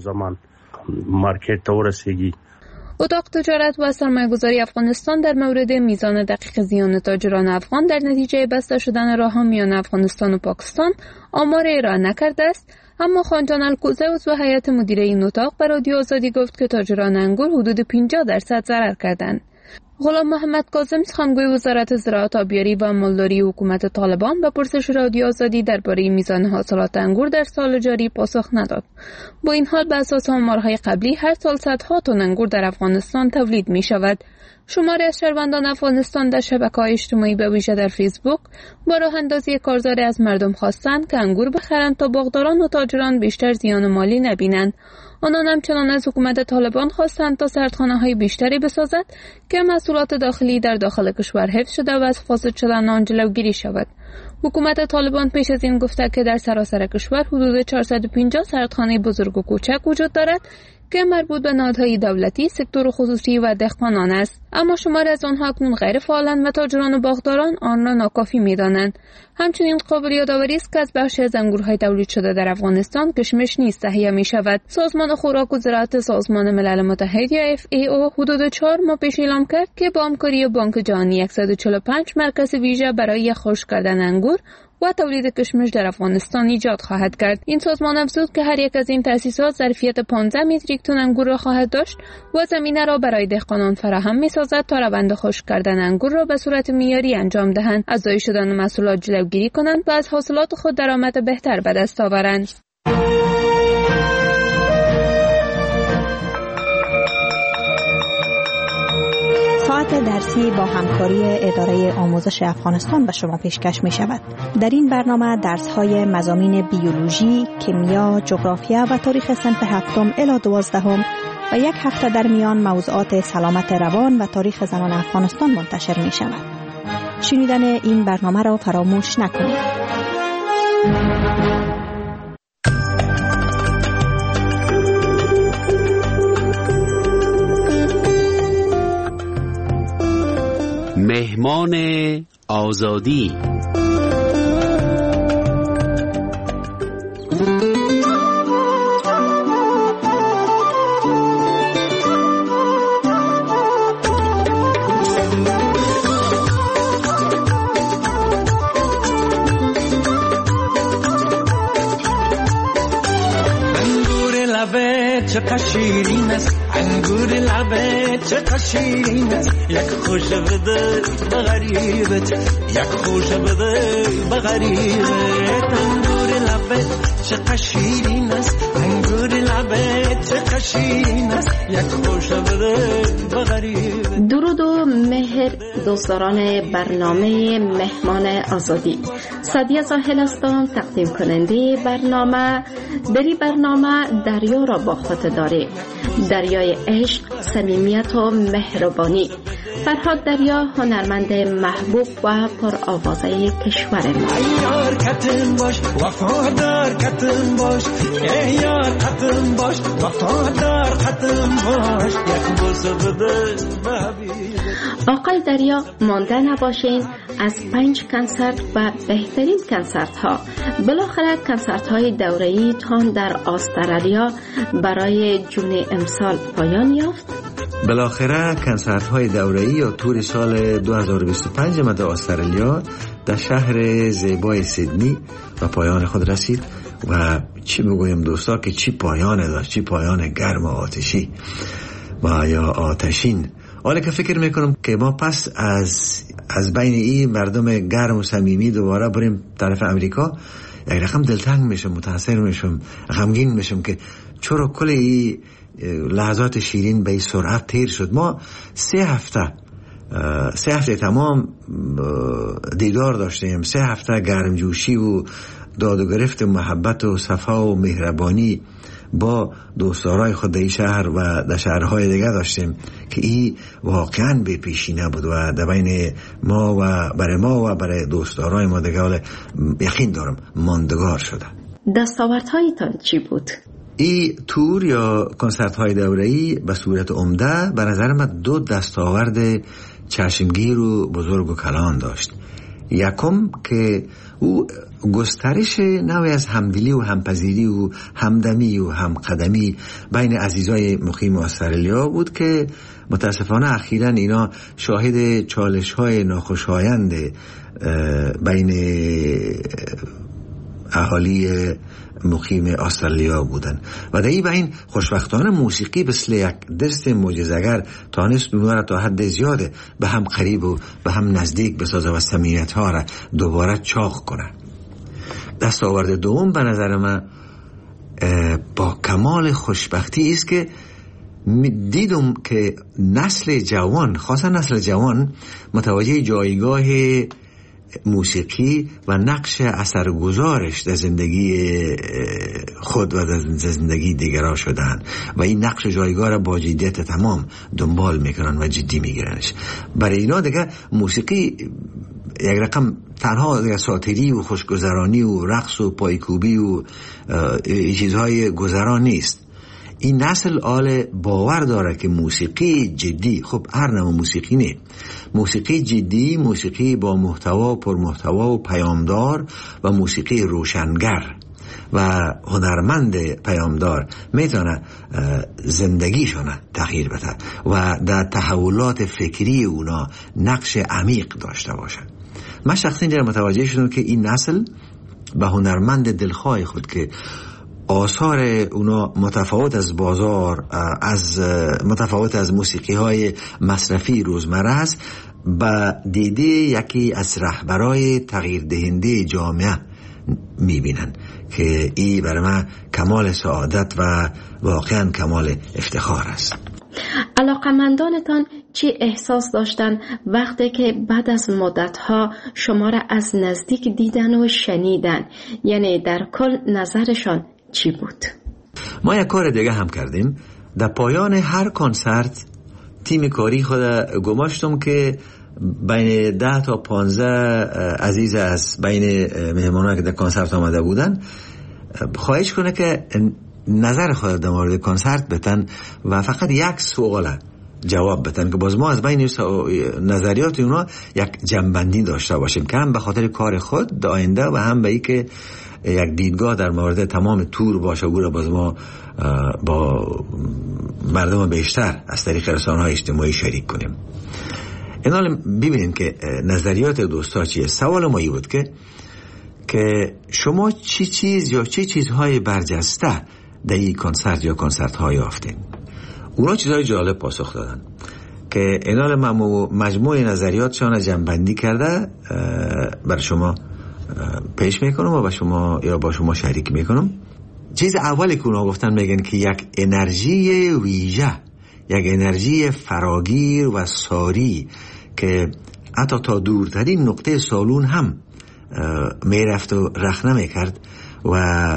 مارکت ته ورسیږي. اتاق تجارت و سرمایه‌گذاری افغانستان در مورد میزان دقیق زیان تاجران افغان در نتیجه بسته شدن راه‌ها میان افغانستان و پاکستان آمار ارائه نکرده است، اما خانجان الکوزه عضو هیئت مدیره این اتاق به رادیو آزادی گفت که تاجران انگور حدود پنجاه درصد ضرر کردند. غلام محمد کاظم سخنگوی وزارت زراعت، آبیاری و مالداری حکومت طالبان به پرسش رادیو آزادی درباره میزان حاصلات انگور در سال جاری پاسخ نداد. با این حال به اساس آمارهای قبلی هر سال صدها تن انگور در افغانستان تولید می شود. شماری از شهروندان افغانستان در شبکه‌های اجتماعی به ویژه در فیسبوک با راه اندازی کارزاری از مردم خواستند که انگور بخرند تا باغداران و تاجران بیشتر زیان مالی نبینند. آنان همچنان از حکومت طالبان خواستند تا سردخانه‌های بیشتری بسازد که محصولات داخلی در داخل کشور حفظ شده و از فاسد شدن آن جلوگیری شود. حکومت طالبان پیش از این گفته که در سراسر کشور حدود چهارصد و پنجاه سردخانه بزرگ و کوچک وجود دارد که مربوط به نهادهای دولتی، سکتور خصوصی و دهقانان است، اما شماری از آنها اکنون غیر فعالند و تاجران و باغداران آن را ناکافی می‌دانند. همچنین قابل یادآوری است که از بخشی از انگورهای تولید شده در افغانستان کشمش نیز تهیه می‌شود. سازمان خوراک و زراعت سازمان ملل متحد یا اف ای او حدود چهار ماه پیش اعلام کرد که با همکاری بانک جهانی صد و چهل و پنج مرکز ویژه برای خشک کردن انگور و تولید کشمش در افغانستان ایجاد خواهد کرد. این سازمان افزود که هر یک از این تأسیسات ظرفیت پانزده متریک تن انگور را خواهد داشت و زمینه را برای دهقانان فراهم می‌سازد تا روند خشک کردن انگور را به صورت معیاری انجام دهند، از ضایع شدن محصولات جلوگیری کنند و از حاصلات خود درآمد بهتر به دست آورند. ساعت درسی با همکاری اداره آموزش افغانستان به شما پیشکش می شود. در این برنامه درس های مضامین بیولوژی، کیمیا، جغرافیا و تاریخ صنف هفتم الی دوازدهم و یک هفته در میان موضوعات سلامت روان و تاریخ زنان افغانستان منتشر می شود. شنیدن این برنامه را فراموش نکنید. مهمان آزادی. چه قشیرین است انگور لبه، چه قشیرین است یک خوش بده به غریبت، یک خوش بده به غریبت. انگور لبه چه قشیرین است انگور لبه، چه قشیرین است یک خوش بده به غریبت. درود و مهر دوستداران برنامه مهمان آزادی. سادیه ساحل هستم، تقدیم کننده برنامه. در این برنامه دریا را با خود داره، دریای عشق، صمیمیت و مهربانی. فرهاد دریا هنرمند محبوب و پرآوازه کشور ما. یار کتن باش وفادار کتن باش، یار کتن باش وفادار کتن باش، یک بوسه بده به حبیبت. آقای دریا مانده نباشین از پنج کنسرت و بهترین کنسرت ها. بالاخره کنسرت های دوره‌ای تان در استرالیا برای جون امسال پایان یافت. بالاخره کنسرت های دوره‌ای یا تور سال دو هزار و بیست و پنج ما در استرالیا در شهر زیبای سیدنی و پایان خود رسید. و چی بگویم دوستا که چی پایان داشت، چی پایان گرم و آتشی و یا آتشین. حالا که فکر میکنم که ما پس از از بین این مردم گرم و صمیمی دوباره بریم طرف امریکا، یک رقم دلتنگ میشم، متاثر میشم، غمگین میشم که چرا کل این لحظات شیرین به این سرعت تیر شد. ما سه هفته سه هفته تمام دیدار داشتیم، سه هفته گرمجوشی و داد و گرفت و محبت و صفا و مهربانی با دوستدارای خود در این شهر و در شهرهای دیگه داشتیم که این واقعا به پیشینه بود و در بین ما و برای ما و برای دوستدارای ما دیگه یقین دارم ماندگار شده. دستاوردهایتان چی بود؟ این تور یا کنسرت های دوره‌ای به صورت عمده به نظر من دو دستاورد چشمگیر و بزرگ و کلان داشت. یکم که او گسترش نوعی از همدلی و همپذیری و همدمی و همقدمی بین عزیزای مقیم استرالیا بود که متاسفانه اخیراً اینا شاهد چالش های ناخوشایند بین اهالی مقیم استرالیا بودن و در این بین خوشبختانه موسیقی مثل یک دست معجزه‌گر تانست اونها را تا حد زیاده به هم قریب و به هم نزدیک بسازه و صمیمیت ها را دوباره چاق کنه. دستاورد دوم به نظر من با کمال خوشبختی است که دیدم که نسل جوان، خاصا نسل جوان، متوجه جایگاه موسیقی و نقش اثرگذارش در زندگی خود و در زندگی دیگران شدن و این نقش جایگاه را با جدیت تمام دنبال میکنن و جدی میگیرنش. برای اینا دیگه موسیقی یک رقم تنها دیگه ساتری و خوشگذرانی و رقص و پایکوبی و چیزهای گذران نیست. این نسل آل باور داره که موسیقی جدی، خب هر نوع موسیقی نه، موسیقی جدی، موسیقی با محتوا پر محتوا و پیامدار و موسیقی روشنگر و هنرمند پیامدار میتونه زندگیشون تغییر بده و در تحولات فکری اونا نقش عمیق داشته باشه. من شخصا اینجا متوجه شدم که این نسل به هنرمند دلخواه خود که آثار اونا متفاوت از بازار، از متفاوت از موسیقی های مصرفی روزمره است، با دیده یکی از رهبرای تغییر دهنده جامعه میبینن که این برای من کمال سعادت و واقعا کمال افتخار است. علاقمندانتان چی احساس داشتن وقتی که بعد از مدتها شما را از نزدیک دیدن و شنیدن؟ یعنی در کل نظرشان چی بود؟ ما یک کار دیگه هم کردیم در پایان هر کنسرت تیم کاری خود گماشتم که بین ده تا پانزده عزیز از بین مهمانان که در کنسرت آمده بودن خواهش کنه که نظر خود در مورد کنسرت بتن و فقط یک سوال جواب بتن که باز ما از بین نظریات اونا یک جنبندی داشته باشیم که هم به خاطر کار خود در آینده و هم به ای که یک دیدگاه در مورد تمام تور باشه و باز ما با مردم بیشتر از طریق رسانه‌های اجتماعی شریک کنیم. اینا ببینیم که نظریات دوستا چیه. سوال ما این بود که که شما چی چیز یا چی چیزهای برجسته در این کنسرت یا کنسرت های یافتین؟ اونا چیزهای جالب پاسخ دادن که اینا مجموعه نظریاتشان جمع‌بندی کرده برای شما پیش میکنم و با شما یا با شما شریک میکنم. چیز اولی که اونا گفتن میگن که یک انرژی ویژه، یک انرژی فراگیر و ساری که حتی تا دورترین نقطه سالون هم میرفت و رخ نمیکرد و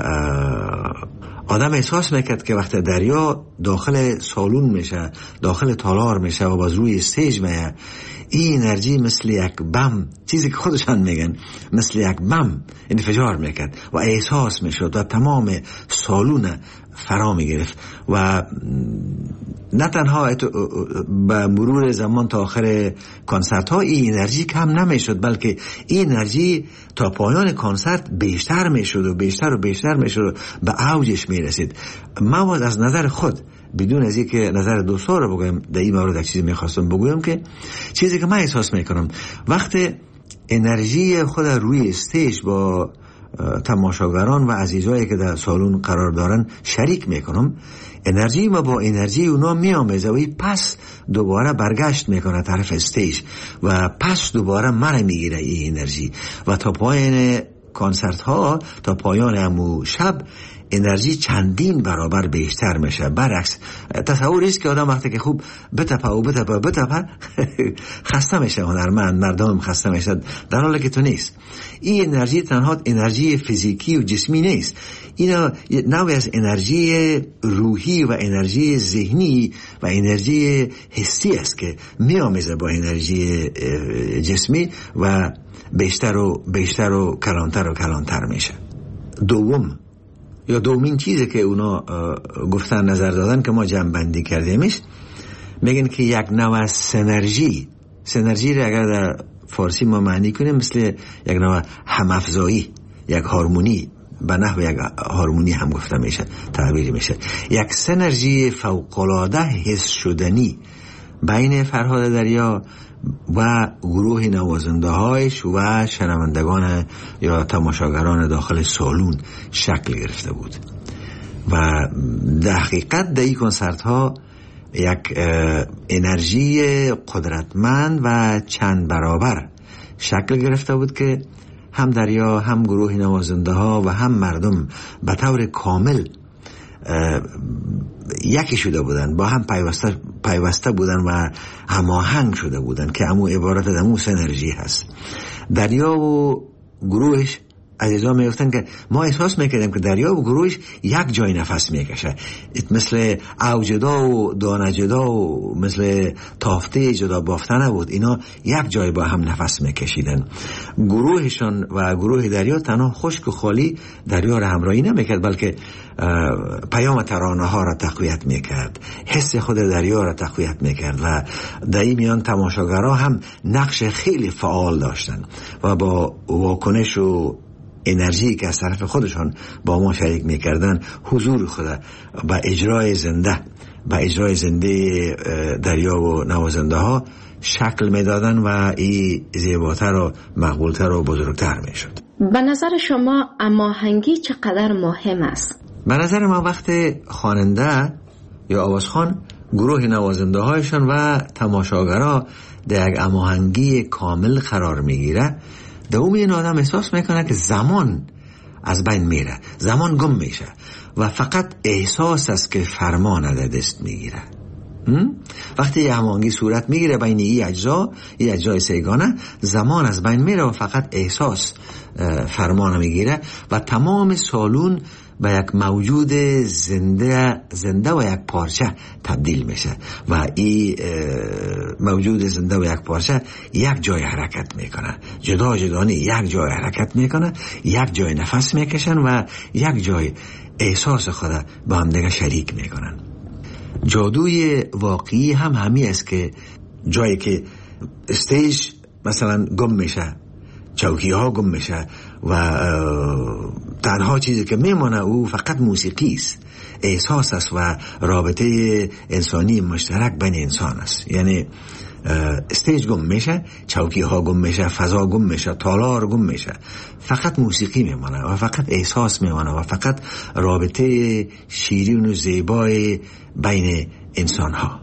آدم احساس میکرد که وقتی دریا داخل سالون میشه، داخل تالار میشه و باز روی استیج میه، این انرژی مثل یک بم، چیزی که خودشان میگن مثل یک بم انفجار میکرد و احساس میشد و تمام سالون فرا میگرفت و نه تنها به مرور زمان تا آخر کنسرت ها این انرژی کم نمیشد، بلکه این انرژی تا پایان کنسرت بیشتر میشد و بیشتر و بیشتر میشد و به اوجش میرسید. من از نظر خود بدون از اینکه نظر دوستا رو بگویم در این مورد یک چیزی میخواستم بگویم که چیزی که من احساس میکنم وقتی انرژی خود روی استیج با تماشاگران و عزیزایی که در سالن قرار دارن شریک میکنم، انرژی ما با انرژی اونا میامیزه و پس دوباره برگشت میکنه طرف استیج و پس دوباره مره میگیره این انرژی و تا پایان کنسرت ها، تا پایان امو شب انرژی چندین برابر بیشتر میشه. برعکس تصور است که آدم وقتی که خوب بتپه و بتپه و بتپه خسته میشه، هنرمند مردم خسته میشه، در حالی که تو نیست. این انرژی تنها انرژی فیزیکی و جسمی نیست، این نوعی از انرژی روحی و انرژی ذهنی و انرژی حسی است که میامیزه با انرژی جسمی و بیشتر و بیشتر و کلانتر و کلانتر میشه. دوم یا دومین چیزی که اونا گفتن نظر دادن که ما جمع بندی کردیمش، میگن که یک نوع از سنرژی، سنرژی را اگر در فارسی ما معنی کنیم مثل یک نوع همافزایی، یک هارمونی، به نحو یک هارمونی هم گفته میشه، تعبیر میشه، یک سنرژی فوق‌العاده حس شدنی بین فرهاد دریا و گروه نوازنده هایش و شنوندگان یا تماشاگران داخل سالون شکل گرفته بود و در حقیقت در این کنسرت ها یک انرژی قدرتمند و چند برابر شکل گرفته بود که هم دریا، هم گروه نوازنده ها و هم مردم به طور کامل یکی شده بودن، با هم پیوسته پیوسته بودن و هماهنگ شده بودن که همون عبارت از همون سنرژی هست. دریا و گروهش عزیزان میگفتن که ما احساس میکردیم که دریا و گروهش یک جای نفس میکشه، مثل او جدا و دانه جدا و مثل تافته جدا بافته نبود، اینا یک جای با هم نفس میکشیدن. گروهشان و گروه دریا تنها خشک و خالی دریا را همراهی نمیکرد، بلکه پیام ترانه ها را تقویت میکرد، حس خود دریا را تقویت میکرد و در این میان تماشاگرها هم نقش خیلی فعال داشتن و با واکنش و انرژی که از طرف خودشان با ما شریک میکردن حضور خود با اجرای زنده با اجرای زنده دریا و نوازنده ها شکل میدادن و این زیباتر و مقبولتر و بزرگتر میشد. به نظر شما هماهنگی چقدر مهم است؟ به نظر من وقت خواننده یا آوازخوان گروه نوازنده هایشان و تماشاگرها در یک هماهنگی کامل قرار میگیره، دوم این آدم احساس میکنه که زمان از بین میره، زمان گم میشه و فقط احساس است که فرمان در دست میگیره. وقتی هماهنگی صورت میگیره بین این اجزا، این اجزای سیگانه، زمان از بین میره و فقط احساس فرمان میگیره و تمام سالون به یک موجود زنده زنده و یک پارچه تبدیل میشه و این موجود زنده و یک پارچه یک جای حرکت میکنه، جدا جدا نه، یک جای حرکت میکنه، یک جای نفس میکشن و یک جای احساس خود با هم دیگه شریک میکنن. جادوی واقعی هم همی است که جایی که استیج مثلا گم میشه، چوکی ها گم میشه و تنها چیزی که میمونه او فقط موسیقی است، احساس است و رابطه انسانی مشترک بین انسان است. یعنی استیج گم میشه، چوکی ها گم میشه، فضا گم میشه، تالار گم میشه، فقط موسیقی میمونه و فقط احساس میمونه و فقط رابطه شیرین و زیبای بین انسان ها.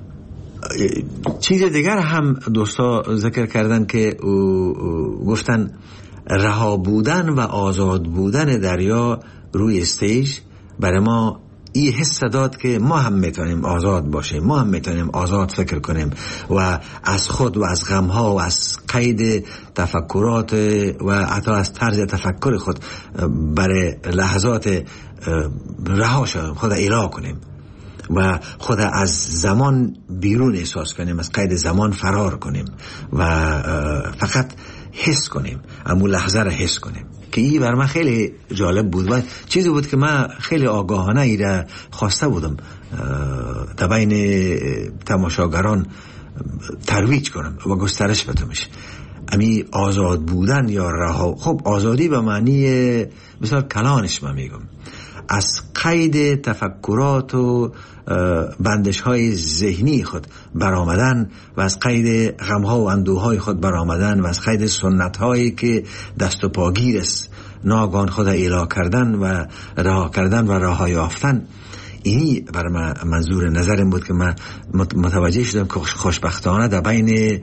چیز دیگر هم دوستا ذکر کردن که او او گفتن رها بودن و آزاد بودن دریا روی استیج برای ما این حس داد که ما هم میتونیم آزاد باشیم، ما هم میتونیم آزاد فکر کنیم و از خود و از غمها و از قید تفکرات و حتی از طرز تفکر خود برای لحظات رها شدیم، خود اله کنیم و خود از زمان بیرون احساس کنیم، از قید زمان فرار کنیم و فقط حس کنیم، اما لحظه را حس کنیم که این بر من خیلی جالب بود و چیزی بود که من خیلی آگاهانه ای را خواسته بودم در بین تماشاگران ترویج کنم و گسترش بدمش. امی آزاد بودن یا رها، خب آزادی به معنی مثلا کلانش من میگم، از قید تفکرات و بندش های ذهنی خود برآمدن و از قید غمها و اندوهای خود برآمدن و از قید سنت هایی که دست و پاگیر است ناگان خود اله کردن و رها کردن و رها یافتن. اینی برای من منظور نظرم بود که من متوجه شدم که خوشبختانه در بین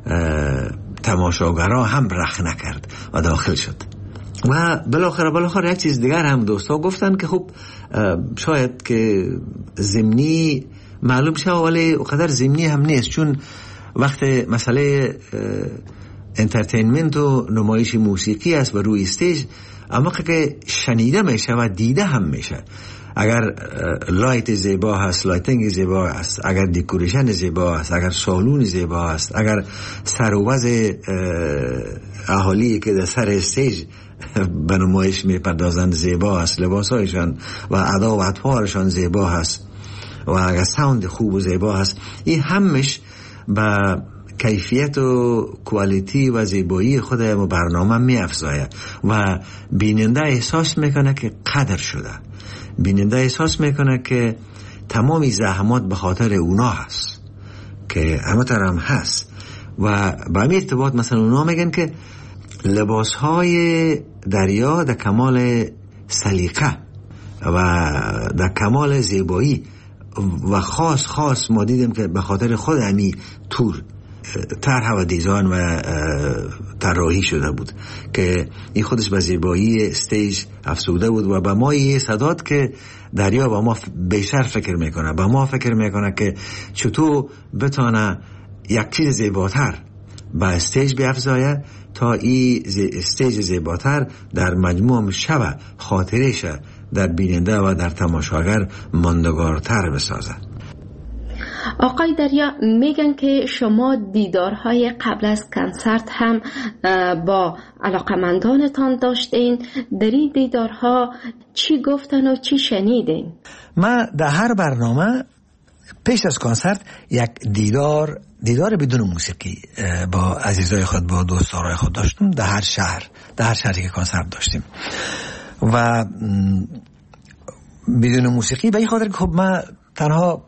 تماشاگرها هم رخ نکرد و داخل شد. و بالاخره بالاخره یک چیز دیگر هم دوستا گفتن که خب شاید که ضمنی معلوم شه ولی اونقدر ضمنی هم نیست، چون وقت مسئله انترتینمنت و نمایش موسیقی است و روی استیج، اما که شنیده میشه و دیده هم میشه. اگر لایت زیبا هست، لایتینگ زیبا هست، اگر دکوریشن زیبا هست، اگر سالون زیبا هست، اگر سروز اهالی که در سر استیج به نمایش میپردازند زیبا هست، لباسایشان و ادا و اطوارشان زیبا هست و اگر ساوند خوب و زیبا هست، این همش به کیفیت و کوالیتی و زیبایی خود برنامه می افزاید و بیننده احساس میکنه که قدر شده، بیننده احساس میکنه که تمامی زحمات به خاطر اونا هست که همه طرح هم هست. و به همین ارتباط مثلا اونا میگن که لباس های دریا در کمال سلیقه و در کمال زیبایی و خاص خاص ما دیدیم که به خاطر خود همی تور طرح و دیزاین و طراحی شده بود که این خودش به زیبایی استیج افزوده بود و به ما یه صداد که دریا با ما بیشتر فکر میکنه، با ما فکر میکنه که چطور بتانه یک چیز زیباتر به استیج بیافزایه تا این استیج زیباتر در مجموع شب خاطرش در بیننده و در تماشاگر ماندگارتر بسازه. آقای دریا میگن که شما دیدارهای قبل از کنسرت هم با علاقمندانتان داشتین، در این دیدارها چی گفتن و چی شنیدین؟ من در هر برنامه پیش از کنسرت یک دیدار دیدار بدون موسیقی با عزیزای خود، با دوستارای خود داشتم در هر شهر، در هر شهری که کنسرت داشتیم و بدون موسیقی. به این خاطر که خب من تنها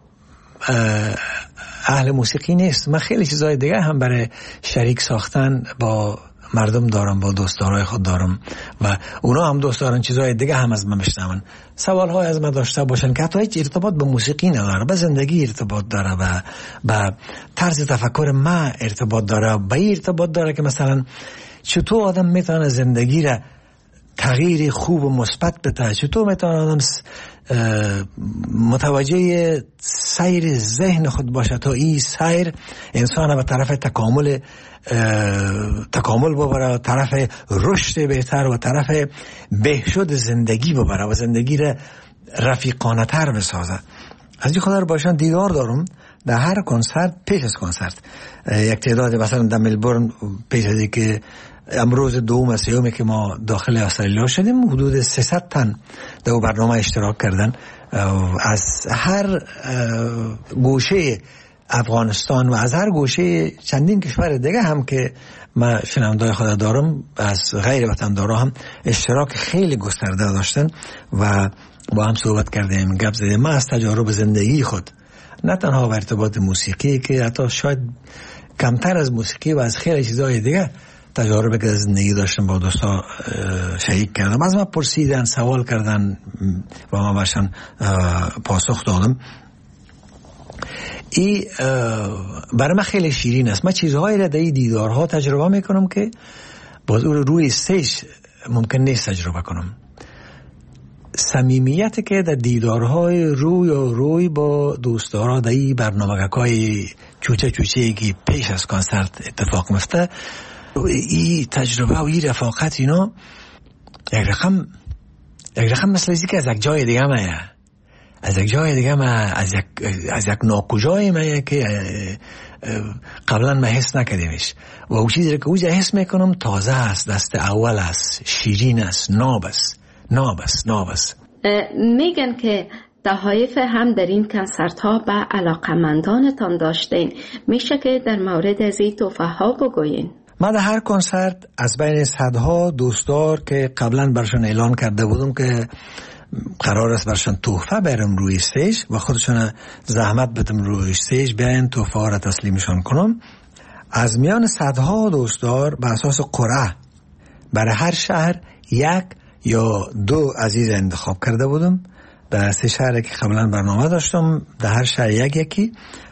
اهل موسیقی نیست، من خیلی چیزای دیگه هم برای شریک ساختن با مردم دارم، با دوستدارای خود دارم و اونا هم دوست دارن چیزای دیگه هم از من بشنون، سوالهای از من داشته باشن که حتی هیچ ارتباط به موسیقی نداره، به زندگی ارتباط داره و به طرز تفکر من ارتباط داره، به این ارتباط داره که مثلا چطور آدم میتونه زندگی را تغییر خوب و مثبت بده، چطور میتونه آدم متوجه سیر ذهن خود باشه تا این سیر انسان به طرف تکامل تکامل ببره، طرف رشد بهتر و طرف بهشد زندگی ببره و زندگی را رفیقانه تر بسازه. از این خاطر باشن دیدار دارم در هر کنسرت، پیش از کنسرت یک تعداد مثلا در ملبورن پیش از که امروز دوم و سوم که ما داخل استرالیا شدیم حدود سیصد تن در برنامه اشتراک کردن از هر گوشه افغانستان و از هر گوشه چندین کشور دیگه هم که ما شنوندای خود دارم، از غیر وطندارا هم اشتراک خیلی گسترده داشتن و با هم صحبت کردیم، گپ زدیم. ما از تجارب زندگی خود نه تنها به ارتباط موسیقی که حتی شاید کمتر از موسیقی و از خیلی چیزهای دیگه تجارب که زندگی داشتم با دوستا شریک کردم. از ما پرسیدن، سوال کردن و ما باشن پاسخ دادم. این برای من خیلی شیرین است. من چیزهایی را در این دیدارها تجربه میکنم که باز اون روی استیج ممکن نیست تجربه کنم. صمیمیت که در دیدارهای روی و روی با دوستدارا در این برنامه‌های چوچه چوچه که پیش از کنسرت اتفاق میفته، این تجربه و این رفاقت اینا یک رقم یک رقم مثل ازی که از یک جای دیگه مایه از یک جای دیگه ما از یک از یک ناکجای مایه که قبلا ما حس نکردیمش و اون چیزی که اوجا حس میکنم تازه است، دست اول است، شیرین است، ناب است ناب است ناب است. میگن که تحایف هم در این کنسرت ها به علاقمندانتان داشتین، میشه که در مورد از این تحفه ها بگوین؟ ما در هر کنسرت از بین صدها دوستدار که قبلا برشان اعلان کرده بودم که قرار است برشان تحفه برم روی استیج و خودشون زحمت بدم روی استیج بیاین تحفه ها را تسلیمشان کنم، از میان صدها دوستدار به اساس قرعه برای هر شهر یک یا دو عزیز انتخاب کرده بودم. در سه شهر که قبلا برنامه داشتم در هر شهر یک یکی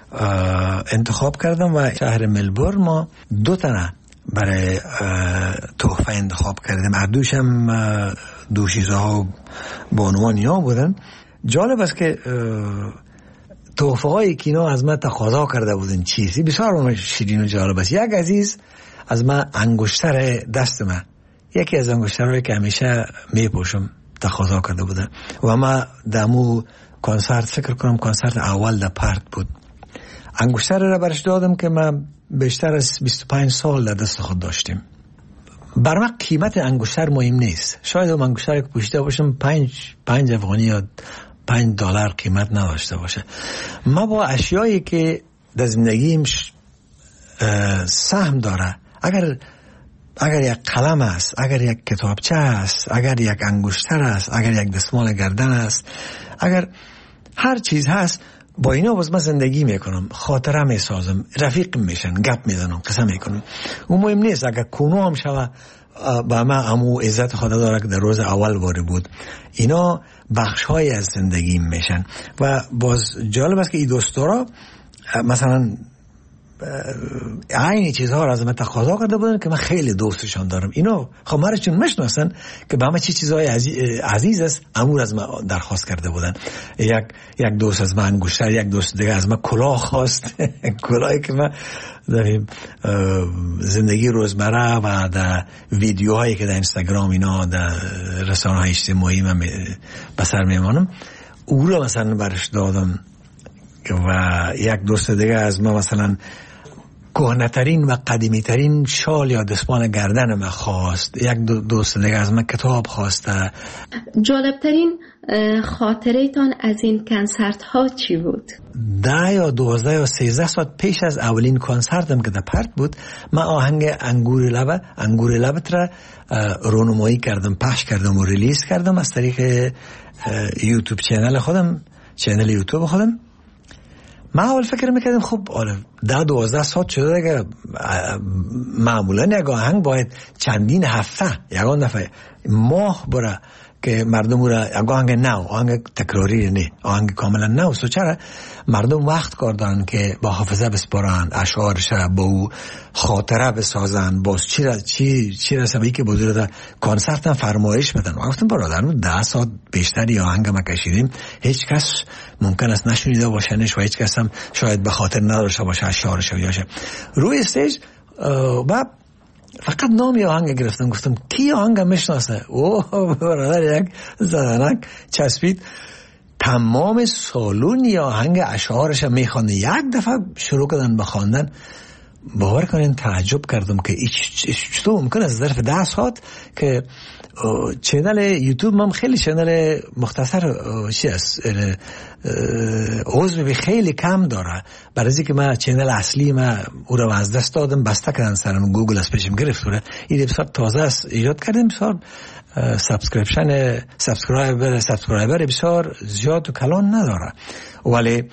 انتخاب کردم و شهر ملبورن ما دو تنه برای تحفه انتخاب کردیم. اردوش هم دو چیزها با عنوان اینا بودن. جالب است که تحفه هایی که اینا از من تقاضا کرده بودن چیزی بسیار شیرین و جالب است. یک عزیز از من انگشتر دست من، یکی از انگشترهایی که همیشه میپوشم، تقاضا کرده بودن و ما دمو کنسرت فکر کنم کنسرت اول در پرت بود. انگشتر را برش دادم که من بیشتر از بیست و پنج سال در دست خود داشتیم. بر من قیمت انگشتر مهم نیست. شاید اون انگشتر که پوشیده باشم پنج پنج افغانی یا پنج دلار قیمت نداشته باشه. ما با اشیایی که در زندگیم سهم داره، اگر اگر یک قلم است، اگر یک کتابچه است، اگر یک انگشتر است، اگر یک دستمال گردن است، اگر هر چیز هست، با اینا باز من زندگی میکنم، خاطره میسازم، رفیق میشن، گپ میزنم، قصه میکنم. اون مهم نیست. اگر کنو هم شوه با من امو عزت خدا داره که در روز اول باری بود. اینا بخش های از زندگی میشن و باز جالب است که این دوستارا مثلا عین چیزها را از من تقاضا کرده بودن که من خیلی دوستشان دارم. اینا خب مرا چون میشناسن که به من چه چیزهای عزیز است امور از من درخواست کرده بودن. یک یک دوست از من انگشتر، یک دوست دیگه از من کلاه خواست کلاهی که من در زندگی روزمره و در ویدیوهایی که در اینستاگرام اینا در رسانه‌های اجتماعی من به سر میمانم او را مثلا برش دادم. و یک دوست دیگه از من مثلا کهنه‌ترین و قدیمی‌ترین شال یا دستمال گردن من خواست. یک دوست دیگه از من کتاب خواسته. جالبترین خاطره تان از این کنسرت ها چی بود؟ ده یا دوازده یا سیزده ساعت پیش از اولین کنسرتم که در پرت بود، من آهنگ انگور لبه انگور لبت را رونمایی کردم، پخش کردم و ریلیز کردم از طریق یوتیوب چینل خودم، چینل یوتیوب خودم. من اول فکر میکردم خب آره ده دوازده ساعت شده دیگه، معمولا یک آهنگ باید چندین هفته یگان دفعه ماه بره که مردم او را آهنگ نو، آهنگ تکراری نه، آهنگ کاملا نو. سو چرا مردم وقت کار دارن که با حافظه بسپارن، اشعارش با او خاطره بسازن، باز چی را چی چی را سبایی که بزرگ دا کنسرت هم فرمایش بدن. گفتم برادرم ده ساعت بیشتری آهنگ ما کشیدیم، هیچ کس ممکن است نشنیده باشنش و هیچ کس هم شاید به خاطر نداشته باشه اشعارش یاشه. روی استیج و فقط نامی آهنگ گرفتم، گفتم کی آهنگ میشناسه؟ اوه برادر یک زدنک چسبید، تمام سالون یا آهنگ اشعارش میخوانده. یک دفعه شروع کردن به خواندن. باور کنین تعجب کردم که چطور ممکن است ظرف ده ساعت که چینل یوتیوب من خیلی چینل مختصر چی است عضو به خیلی کم داره، برای از اینکه من چینل اصلی ما او رو از دست دادم، بسته کردن سرم، گوگل از پیشم گرفت. دوره این بسیار تازه است ایجاد کردیم، بسیار سابسکریپشن سابسکرایبر سابسکرایبر بسیار زیاد و کلان نداره، ولی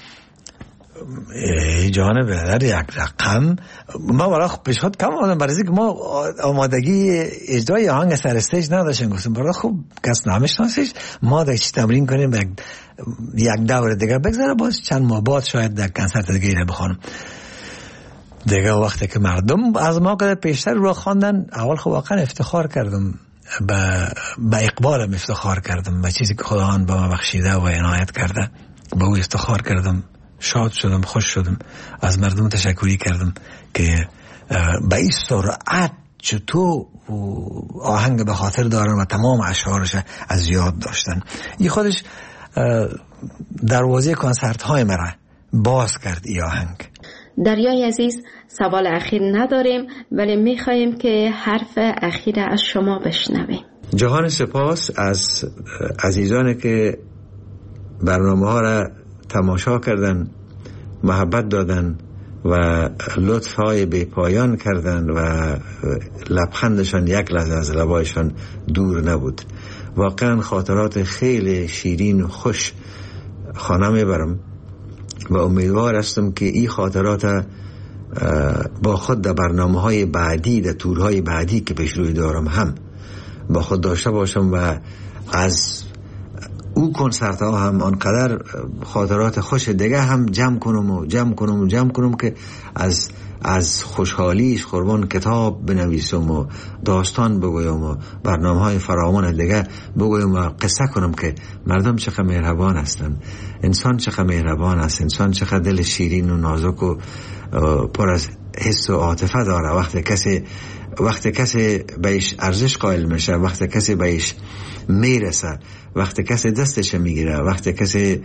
جانب در یک رقم ما برای پیشنهاد کم آمدم، برای اینکه ما آمادگی اجرای آهنگ سر استیج نداشتیم. گفتم برای خوب کس نمیشناسیش، ما در چی تمرین کنیم یک دور دیگه بگذره، باز چند ماه بعد شاید در کنسرت دیگه رو بخوانم. دیگه وقتی که مردم از ما قدر پیشتر رو خواندن، اول خب واقعا افتخار کردم، به با اقبالم افتخار کردم، به چیزی که خداوند به ما بخشیده و عنایت کرده، به او افتخار کردم، شاد شدم، خوش شدم، از مردم تشکری کردم که به این سرعت چطور آهنگ به خاطر دارن و تمام اشعارش از یاد داشتن. این خودش دروازه کنسرت های مرا باز کرد این آهنگ. دریای عزیز، سوال اخیر نداریم ولی میخواییم که حرف اخیر از شما بشنویم. جهان سپاس از عزیزانی که برنامه ها را تماشا کردن، محبت دادن و لطف های بی پایان کردن و لبخندشان یک لحظه از لبایشان دور نبود. واقعا خاطرات خیلی شیرین و خوش خانه میبرم و امیدوار هستم که این خاطرات با خود در برنامه های بعدی، در تورهای بعدی که پیش روی دارم هم با خود داشته باشم و از او کنسرت ها هم آنقدر خاطرات خوش دیگه هم جمع کنم و جمع کنم و جمع کنم که از از خوشحالیش قربان کتاب بنویسم و داستان بگویم و برنامه های فراوان دیگه بگویم و قصه کنم که مردم چقدر مهربان هستن، انسان چقدر مهربان است، انسان چقدر دل شیرین و نازک و پر از حس و عاطفه داره. وقتی کسی وقتی کسی بهش ارزش قائل میشه، وقتی کسی بهش میرسه، وقتی کسی دستش میگیره، وقتی کسی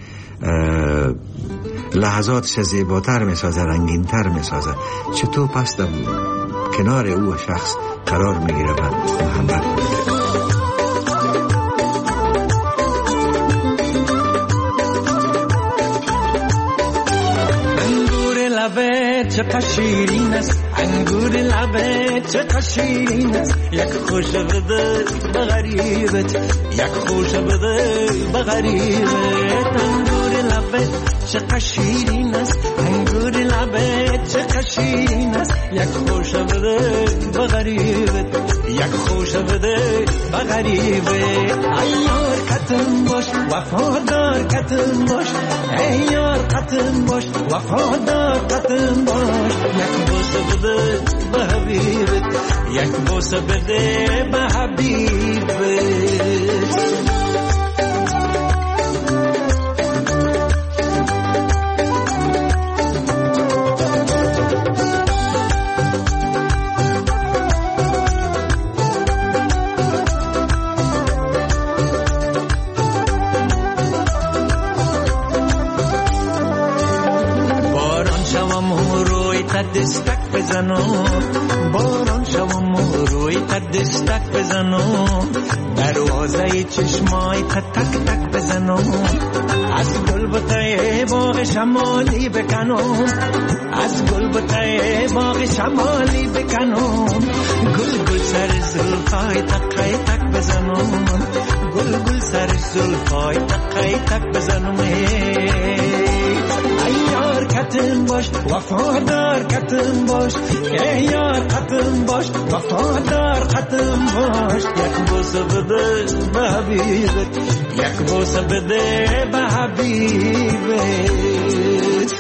لحظاتش زیباتر میسازه، رنگینتر میسازه، چطور پس در کنار او شخص قرار میگیره و محبت میگیره. چقدر شیرین است انگور لبه، چقدر شیرین است یک خوش بده به غریبت، یک خوش بده به غریبت. انگور لبه چقدر شیرین است انگور لبه، چقدر شیرین است یک خوش بده به غریبت، یک خوش بده به غریبت. ایار قطن باش وفادار قطن باش، ایار قطن باش وفادار قطن باش. یک بوسه بده به حبیبت، یک بوسه بده به حبیبت. دستک بزنم باران شوم روی تر دستک بزنم، دروازه چشمای تک تک تک بزنم، از گل بوته باغ شمالی بکنم، از گل بوته باغ شمالی بکنم، گل گل سر زلفای تک تک بزنم، گل گل سر زلفای تک تک بزنم. ایار قطن باش وفادار قطن باش، ایار قطن باش وفادار قطن باش. یک بوس بوسه بده به حبیبت یک بوسه بده به حبیبت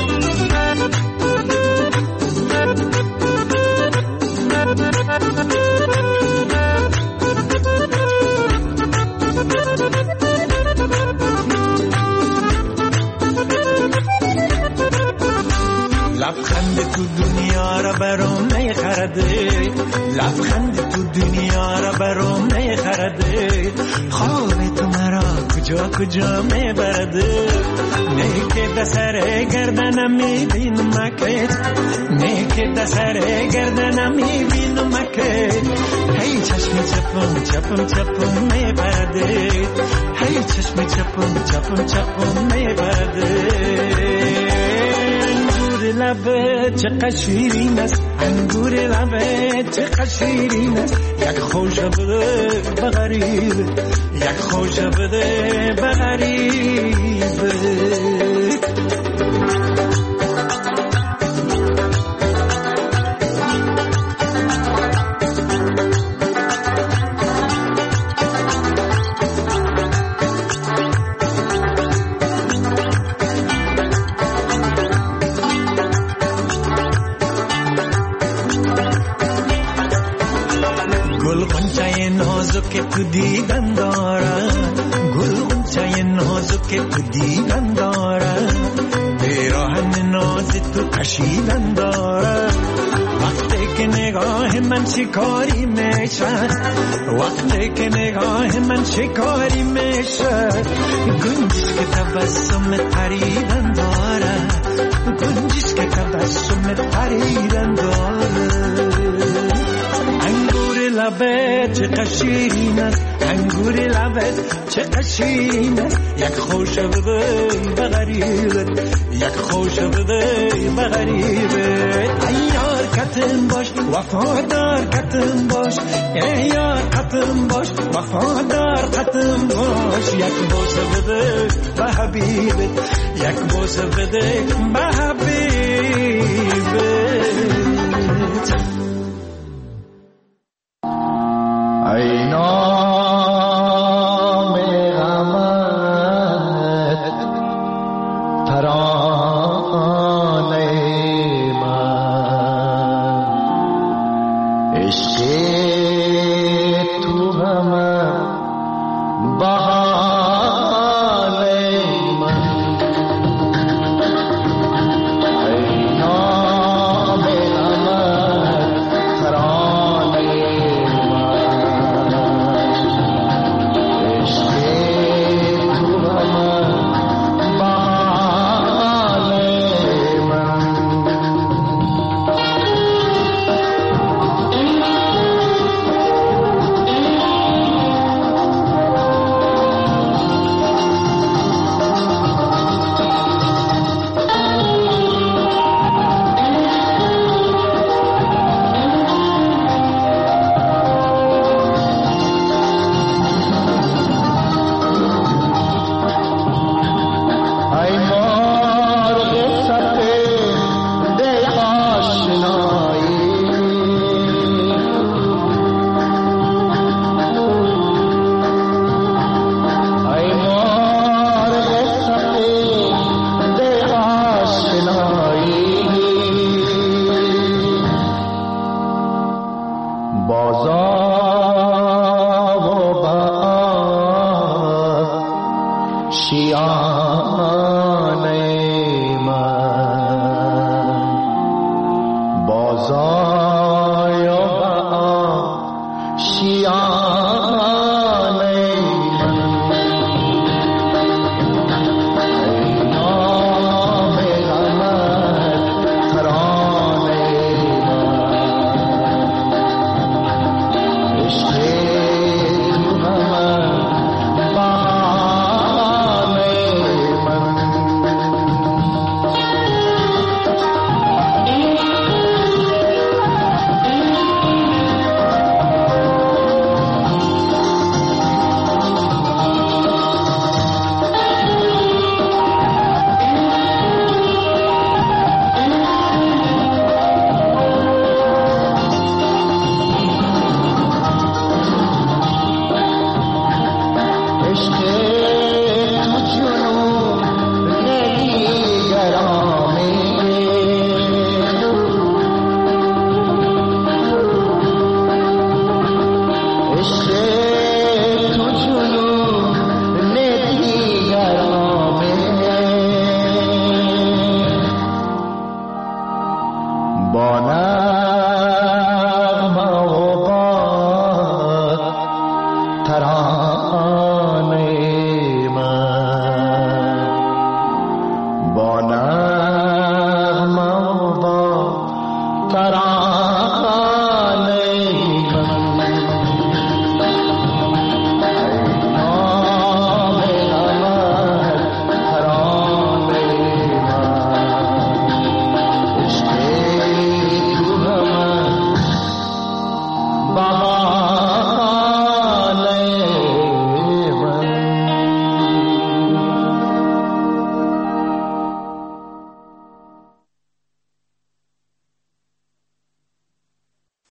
لبخند تو دنیا را برام نخرده لبخند تو دنیا را برام نخرده خواب تو مرا کجا کجا میبرده نه که دسر گردنم میبینم مکت نه که دسر گردنم میبینم مکت هی چشم چپم چپم چپم میبرده هی چشم چپم چپم چپم میبرده لبت چقدر شیرین است انگور لبت چقدر شیرین است یک خوش بده به غریبه یک خوش بده به غریبه که تو دیدن داره گل غنچه نازک که تو دیدن داره پیراهن ناز تو کشیدن داره وقتی که نگاه من شکاری میشه وقتی که نگاه من شکاری میشه گنجش که تبسم پریدن داره گنجش که تبسم پریدن داره لبت چقدر شیرین است انگور لبت چقدر شیرین است یک خوش بده به غریبت یک خوش بده به غریبت ای یار کتم باش وفادار کتم باش ای یار کتم باش وفادار کتم باش یک بوسه بده به حبیبت یک بوسه بده به حبیبت ای نام غمت ترانه من عشق تو همه بهانه من ای نام غمت ترانه بازار